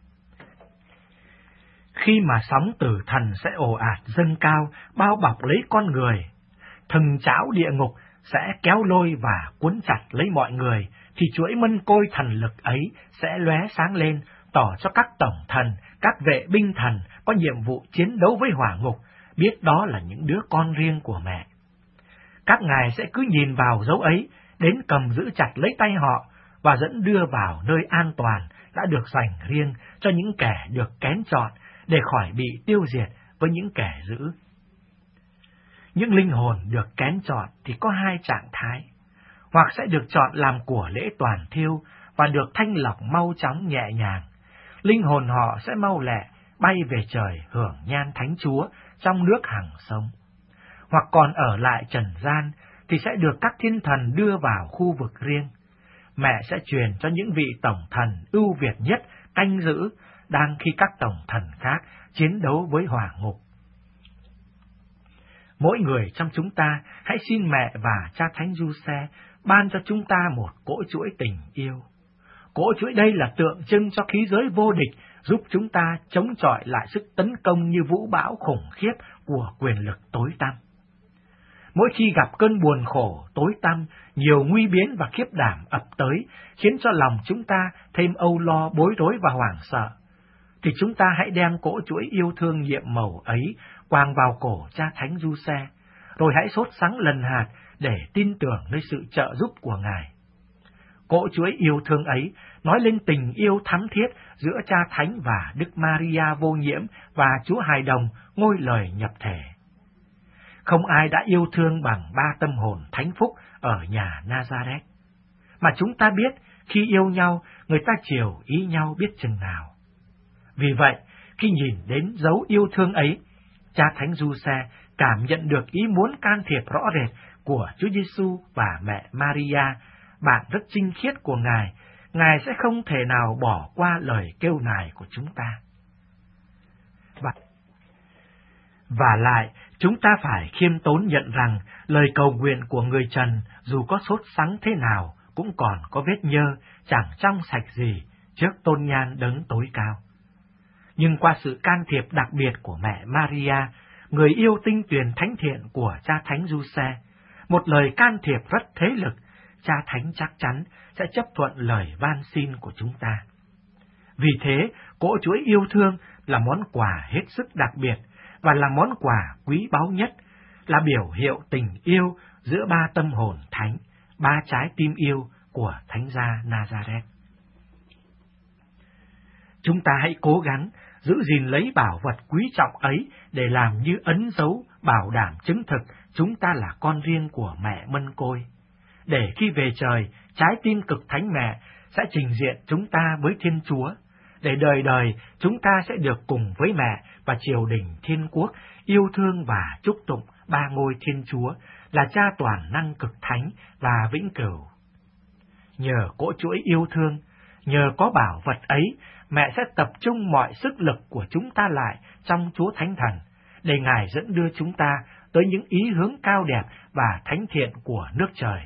Khi mà sóng tử thần sẽ ồ ạt dâng cao, bao bọc lấy con người, thừng chảo địa ngục sẽ kéo lôi và cuốn chặt lấy mọi người, thì chuỗi mân côi thần lực ấy sẽ lóe sáng lên, tỏ cho các tổng thần, các vệ binh thần có nhiệm vụ chiến đấu với hỏa ngục, biết đó là những đứa con riêng của mẹ. Các ngài sẽ cứ nhìn vào dấu ấy, đến cầm giữ chặt lấy tay họ và dẫn đưa vào nơi an toàn đã được dành riêng cho những kẻ được kén chọn để khỏi bị tiêu diệt với những kẻ dữ. Những linh hồn được kén chọn thì có hai trạng thái, hoặc sẽ được chọn làm của lễ toàn thiêu và được thanh lọc mau chóng nhẹ nhàng. Linh hồn họ sẽ mau lẹ bay về trời hưởng nhan Thánh Chúa trong nước hằng sống. Hoặc còn ở lại trần gian thì sẽ được các thiên thần đưa vào khu vực riêng. Mẹ sẽ truyền cho những vị tổng thần ưu việt nhất canh giữ, đang khi các tổng thần khác chiến đấu với hỏa ngục. Mỗi người trong chúng ta hãy xin mẹ và cha Thánh Giuse ban cho chúng ta một cỗ chuỗi tình yêu. Cỗ chuỗi đây là tượng trưng cho khí giới vô địch, giúp chúng ta chống chọi lại sức tấn công như vũ bão khủng khiếp của quyền lực tối tăm. Mỗi khi gặp cơn buồn khổ, tối tăm, nhiều nguy biến và khiếp đảm ập tới, khiến cho lòng chúng ta thêm âu lo, bối rối và hoảng sợ, thì chúng ta hãy đem cỗ chuỗi yêu thương nhiệm màu ấy quàng vào cổ cha Thánh Giuse, rồi hãy sốt sắng lần hạt để tin tưởng nơi sự trợ giúp của Ngài. Cỗ chuỗi yêu thương ấy nói lên tình yêu thắm thiết giữa cha Thánh và Đức Maria vô nhiễm và Chúa Hài Đồng ngôi lời nhập thể. Không ai đã yêu thương bằng ba tâm hồn thánh phúc ở nhà Nazareth, mà chúng ta biết khi yêu nhau, người ta chiều ý nhau biết chừng nào. Vì vậy, khi nhìn đến dấu yêu thương ấy, cha Thánh Giuse cảm nhận được ý muốn can thiệp rõ rệt của Chúa Giêsu và mẹ Maria, bạn rất trinh khiết của Ngài. Ngài sẽ không thể nào bỏ qua lời kêu nài của chúng ta. Và lại, chúng ta phải khiêm tốn nhận rằng lời cầu nguyện của người trần dù có sốt sắng thế nào cũng còn có vết nhơ, chẳng trong sạch gì trước tôn nhan đấng tối cao. Nhưng qua sự can thiệp đặc biệt của mẹ Maria, người yêu tinh tuyền thánh thiện của cha Thánh Giuse, một lời can thiệp rất thế lực, cha Thánh chắc chắn sẽ chấp thuận lời van xin của chúng ta. Vì thế, cỗ chuỗi yêu thương là món quà hết sức đặc biệt và là món quà quý báu nhất, là biểu hiệu tình yêu giữa ba tâm hồn thánh, ba trái tim yêu của Thánh gia Nazareth. Chúng ta hãy cố gắng giữ gìn lấy bảo vật quý trọng ấy để làm như ấn dấu bảo đảm chứng thực chúng ta là con riêng của mẹ Mân Côi, để khi về trời, trái tim cực thánh mẹ sẽ trình diện chúng ta với Thiên Chúa, để đời đời chúng ta sẽ được cùng với mẹ và triều đình thiên quốc yêu thương và chúc tụng ba ngôi Thiên Chúa là Cha toàn năng cực thánh và vĩnh cửu. Nhờ cỗ chuỗi yêu thương, nhờ có bảo vật ấy, mẹ sẽ tập trung mọi sức lực của chúng ta lại trong Chúa Thánh Thần, để Ngài dẫn đưa chúng ta tới những ý hướng cao đẹp và thánh thiện của nước trời.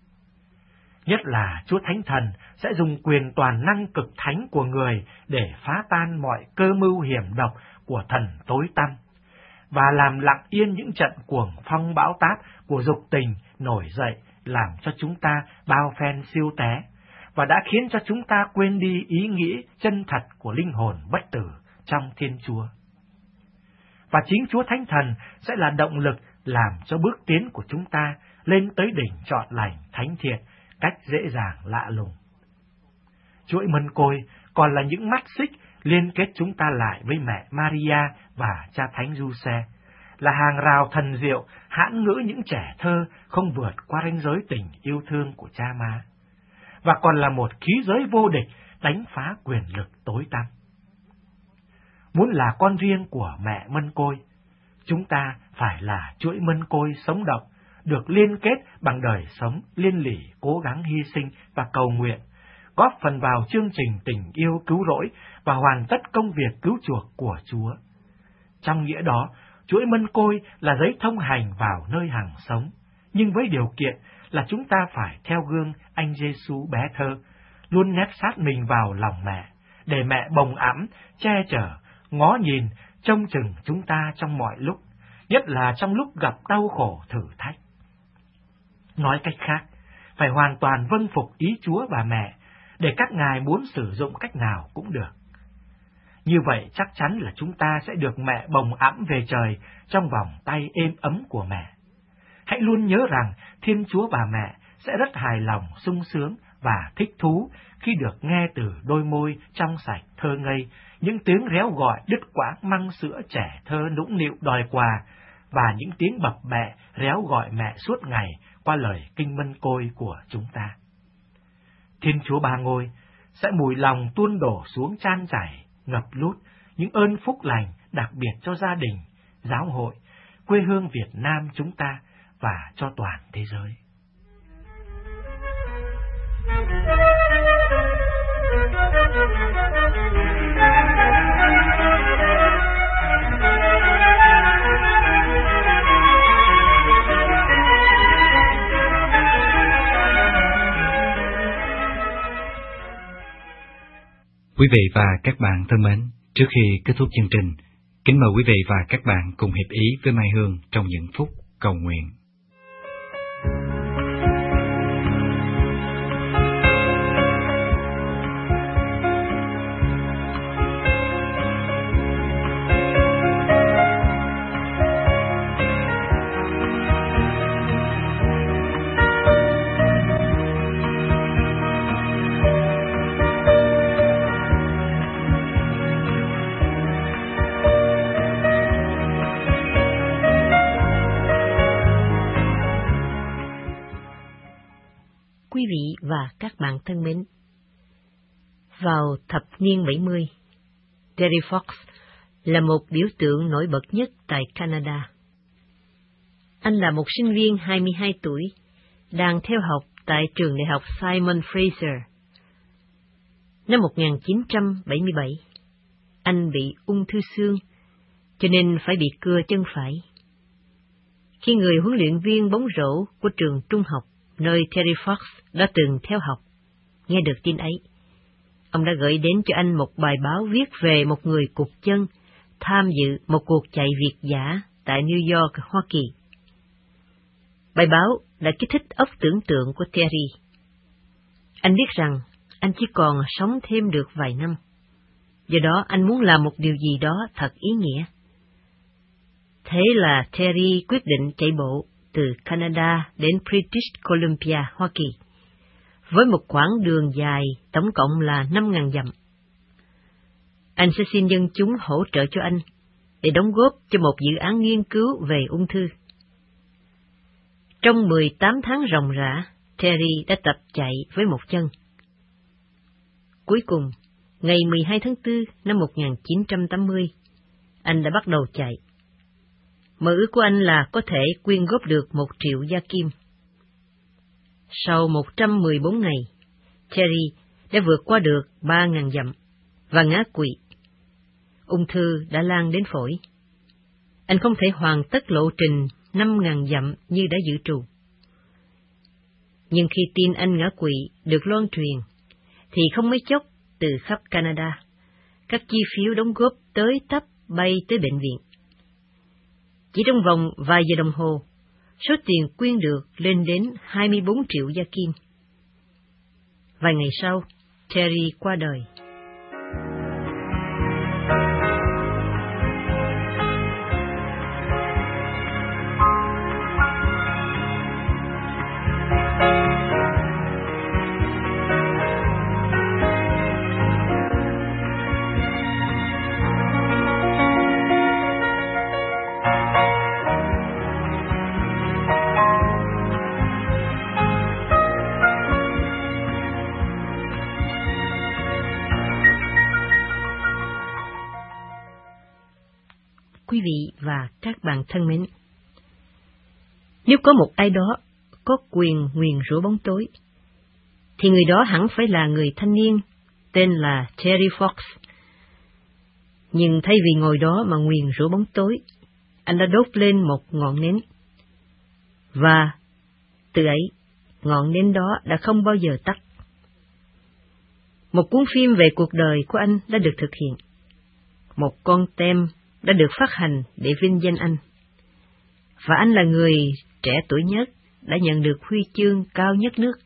Nhất là Chúa Thánh Thần sẽ dùng quyền toàn năng cực thánh của người để phá tan mọi cơ mưu hiểm độc của thần tối tăm, và làm lặng yên những trận cuồng phong bão táp của dục tình nổi dậy, làm cho chúng ta bao phen siêu té, và đã khiến cho chúng ta quên đi ý nghĩa chân thật của linh hồn bất tử trong Thiên Chúa. Và chính Chúa Thánh Thần sẽ là động lực làm cho bước tiến của chúng ta lên tới đỉnh trọn lành thánh thiện cách dễ dàng lạ lùng. Chuỗi Mân Côi còn là những mắt xích liên kết chúng ta lại với mẹ Maria và Cha Thánh Giuse, là hàng rào thần diệu hãn ngữ những trẻ thơ không vượt qua ranh giới tình yêu thương của Cha Ma, và còn là một khí giới vô địch đánh phá quyền lực tối tăm. Muốn là con riêng của mẹ Mân Côi, chúng ta phải là chuỗi Mân Côi sống động, được liên kết bằng đời sống liên lỉ cố gắng hy sinh và cầu nguyện, góp phần vào chương trình tình yêu cứu rỗi và hoàn tất công việc cứu chuộc của Chúa. Trong nghĩa đó, chuỗi Mân Côi là giấy thông hành vào nơi hằng sống, nhưng với điều kiện là chúng ta phải theo gương anh Giêsu bé thơ, luôn nép sát mình vào lòng mẹ, để mẹ bồng ẵm, che chở, ngó nhìn, trông chừng chúng ta trong mọi lúc, nhất là trong lúc gặp đau khổ thử thách. Nói cách khác, phải hoàn toàn vâng phục ý Chúa và mẹ, để các ngài muốn sử dụng cách nào cũng được. Như vậy chắc chắn là chúng ta sẽ được mẹ bồng ẵm về trời trong vòng tay êm ấm của mẹ. Hãy luôn nhớ rằng Thiên Chúa và mẹ sẽ rất hài lòng, sung sướng và thích thú khi được nghe từ đôi môi trong sạch thơ ngây những tiếng réo gọi đứt quãng măng sữa trẻ thơ nũng nịu đòi quà, và những tiếng bập bẹ réo gọi mẹ suốt ngày qua lời kinh Mân Côi của chúng ta. Thiên Chúa Ba Ngôi sẽ mùi lòng tuôn đổ xuống chan chảy, ngập lút những ơn phúc lành đặc biệt cho gia đình, giáo hội, quê hương Việt Nam chúng ta và cho toàn thế giới. Quý vị và các bạn thân mến, trước khi kết thúc chương trình, kính mời quý vị và các bạn cùng hiệp ý với Mai Hương trong những phút cầu nguyện. Quý vị và các bạn thân mến, vào thập niên 70, Terry Fox là một biểu tượng nổi bật nhất tại Canada. Anh là một sinh viên 22 tuổi, đang theo học tại trường đại học Simon Fraser. Năm 1977, anh bị ung thư xương, cho nên phải bị cưa chân phải. Khi người huấn luyện viên bóng rổ của trường trung học nơi Terry Fox đã từng theo học nghe được tin ấy, ông đã gửi đến cho anh một bài báo viết về một người cụt chân tham dự một cuộc chạy việt dã tại New York, Hoa Kỳ. Bài báo đã kích thích óc tưởng tượng của Terry. Anh biết rằng anh chỉ còn sống thêm được vài năm, do đó anh muốn làm một điều gì đó thật ý nghĩa. Thế là Terry quyết định chạy bộ từ Canada đến British Columbia, Hoa Kỳ, với một quãng đường dài tổng cộng là 5.000 dặm. Anh sẽ xin dân chúng hỗ trợ cho anh để đóng góp cho một dự án nghiên cứu về ung thư. Trong 18 tháng ròng rã, Terry đã tập chạy với một chân. Cuối cùng, ngày 12 tháng 4 năm 1980, anh đã bắt đầu chạy. Mơ ước của anh là có thể quyên góp được 1 triệu gia kim. Sau 114 ngày, Terry đã vượt qua được 3.000 dặm và ngã quỵ. Ung thư đã lan đến phổi. Anh không thể hoàn tất lộ trình 5.000 dặm như đã dự trù. Nhưng khi tin anh ngã quỵ được loan truyền, thì không mấy chốc từ khắp Canada, các chi phiếu đóng góp tới tấp bay tới bệnh viện. Chỉ trong vòng vài giờ đồng hồ, số tiền quyên được lên đến 24 triệu gia kim. Vài ngày sau, Terry qua đời. Quý vị và các bạn thân mến, nếu có một ai đó có quyền nguyền rủa bóng tối, thì người đó hẳn phải là người thanh niên tên là Terry Fox. Nhưng thay vì ngồi đó mà nguyền rủa bóng tối, anh đã đốt lên một ngọn nến. Và từ ấy, ngọn nến đó đã không bao giờ tắt. Một cuốn phim về cuộc đời của anh đã được thực hiện. Một con tem đã được phát hành để vinh danh anh. Và anh là người trẻ tuổi nhất đã nhận được huy chương cao nhất nước.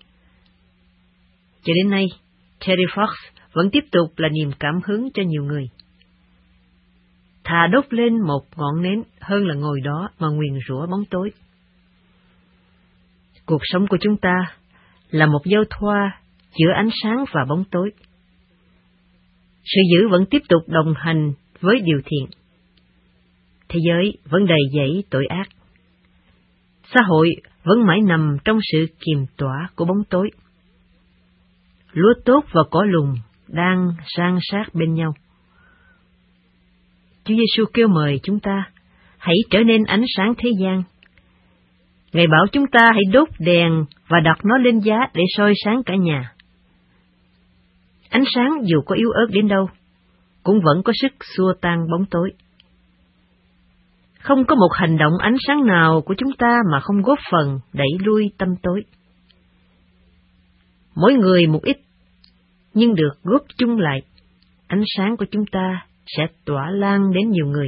Cho đến nay, Terry Fox vẫn tiếp tục là niềm cảm hứng cho nhiều người. Thà đốt lên một ngọn nến hơn là ngồi đó mà nguyền rủa bóng tối. Cuộc sống của chúng ta là một giao thoa giữa ánh sáng và bóng tối. Sự dữ vẫn tiếp tục đồng hành với điều thiện. Thế giới vẫn đầy dẫy tội ác. Xã hội vẫn mãi nằm trong sự kiềm tỏa của bóng tối. Lúa tốt và cỏ lùn đang san sát bên nhau. Chúa Giêsu kêu mời chúng ta hãy trở nên ánh sáng thế gian. Ngài bảo chúng ta hãy đốt đèn và đặt nó lên giá để soi sáng cả nhà. Ánh sáng dù có yếu ớt đến đâu, cũng vẫn có sức xua tan bóng tối. Không có một hành động ánh sáng nào của chúng ta mà không góp phần đẩy lui tâm tối. Mỗi người một ít, nhưng được góp chung lại, ánh sáng của chúng ta sẽ tỏa lan đến nhiều người.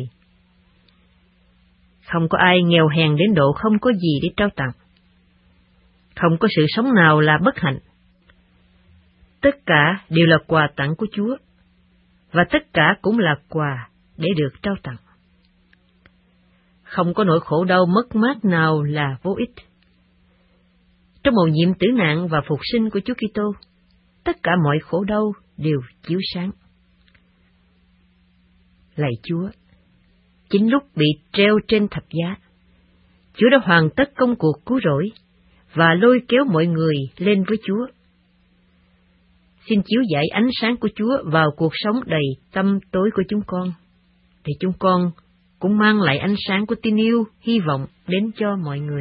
Không có ai nghèo hèn đến độ không có gì để trao tặng. Không có sự sống nào là bất hạnh. Tất cả đều là quà tặng của Chúa, và tất cả cũng là quà để được trao tặng. Không có nỗi khổ đau mất mát nào là vô ích. Trong mầu nhiệm tử nạn và phục sinh của Chúa Kitô, tất cả mọi khổ đau đều chiếu sáng. Lạy Chúa, chính lúc bị treo trên thập giá, Chúa đã hoàn tất công cuộc cứu rỗi và lôi kéo mọi người lên với Chúa. Xin chiếu dải ánh sáng của Chúa vào cuộc sống đầy tăm tối của chúng con, để chúng con cũng mang lại ánh sáng của tin yêu, hy vọng đến cho mọi người.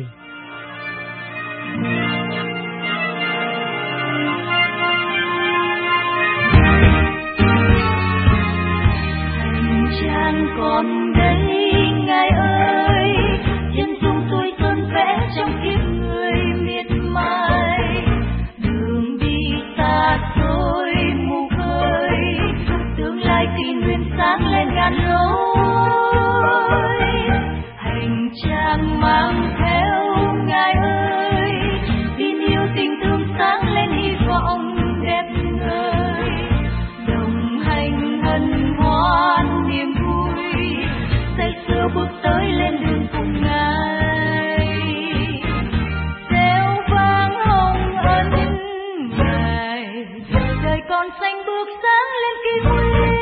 Hành trang còn đây Ngài ơi, chân dung tôi sơn vẽ trong kiếp người miệt mài, đường đi xa xôi mù khơi, tương lai tin nguyên sáng lên ngàn lối. Hành trang mang theo còn xanh bước sáng lên kỷ nguyên.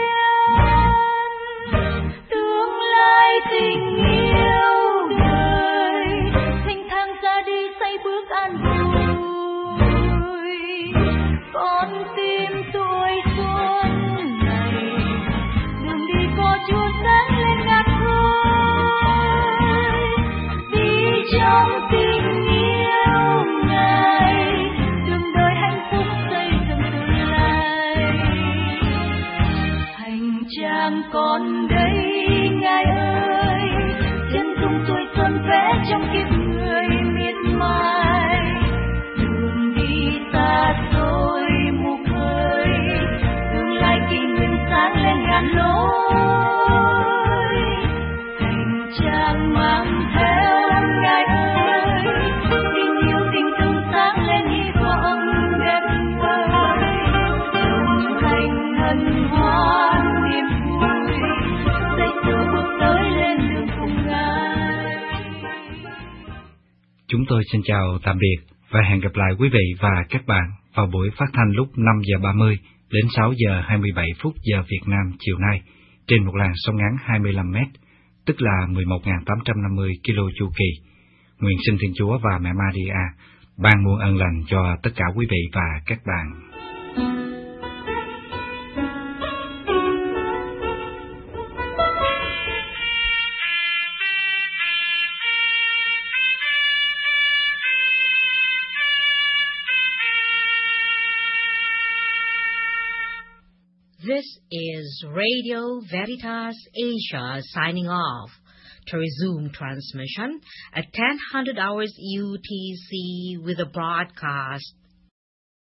Tương lai tình yêu đời, thanh thang ra đi xây bước an vui. Con tim tuổi xuân này, đường đi có Chúa sáng lên ngát khơi. Đi trong tình yêu Ngài, đường đời hạnh phúc xây dựng tương lai. Hành trang còn đây Ngài ơi, chân dung tuổi xuân vẽ trong kiếp người miệt mài. Đường đi xa xôi mù khơi, tương lai kỷ nguyên sáng lên ngàn lối. Hành trang mang theo Ngài ơi, tình yêu tình thương sáng lên hy vọng đẹp vời. Đồng hành hân hoan niềm vui, xây dựng bước tới lên đường cùng Ngài. Chúng tôi xin chào tạm biệt và hẹn gặp lại quý vị và các bạn vào buổi phát thanh lúc 5 giờ 30 đến 6 giờ 27 phút giờ Việt Nam chiều nay trên một làn sóng ngắn 25 m, tức là 11.850 kilo chu kỳ. Nguyện xin Thiên Chúa và Mẹ Maria ban muôn ân lành cho tất cả quý vị và các bạn. This is Radio Veritas Asia signing off. To resume transmission at 1000 hours UTC with a broadcast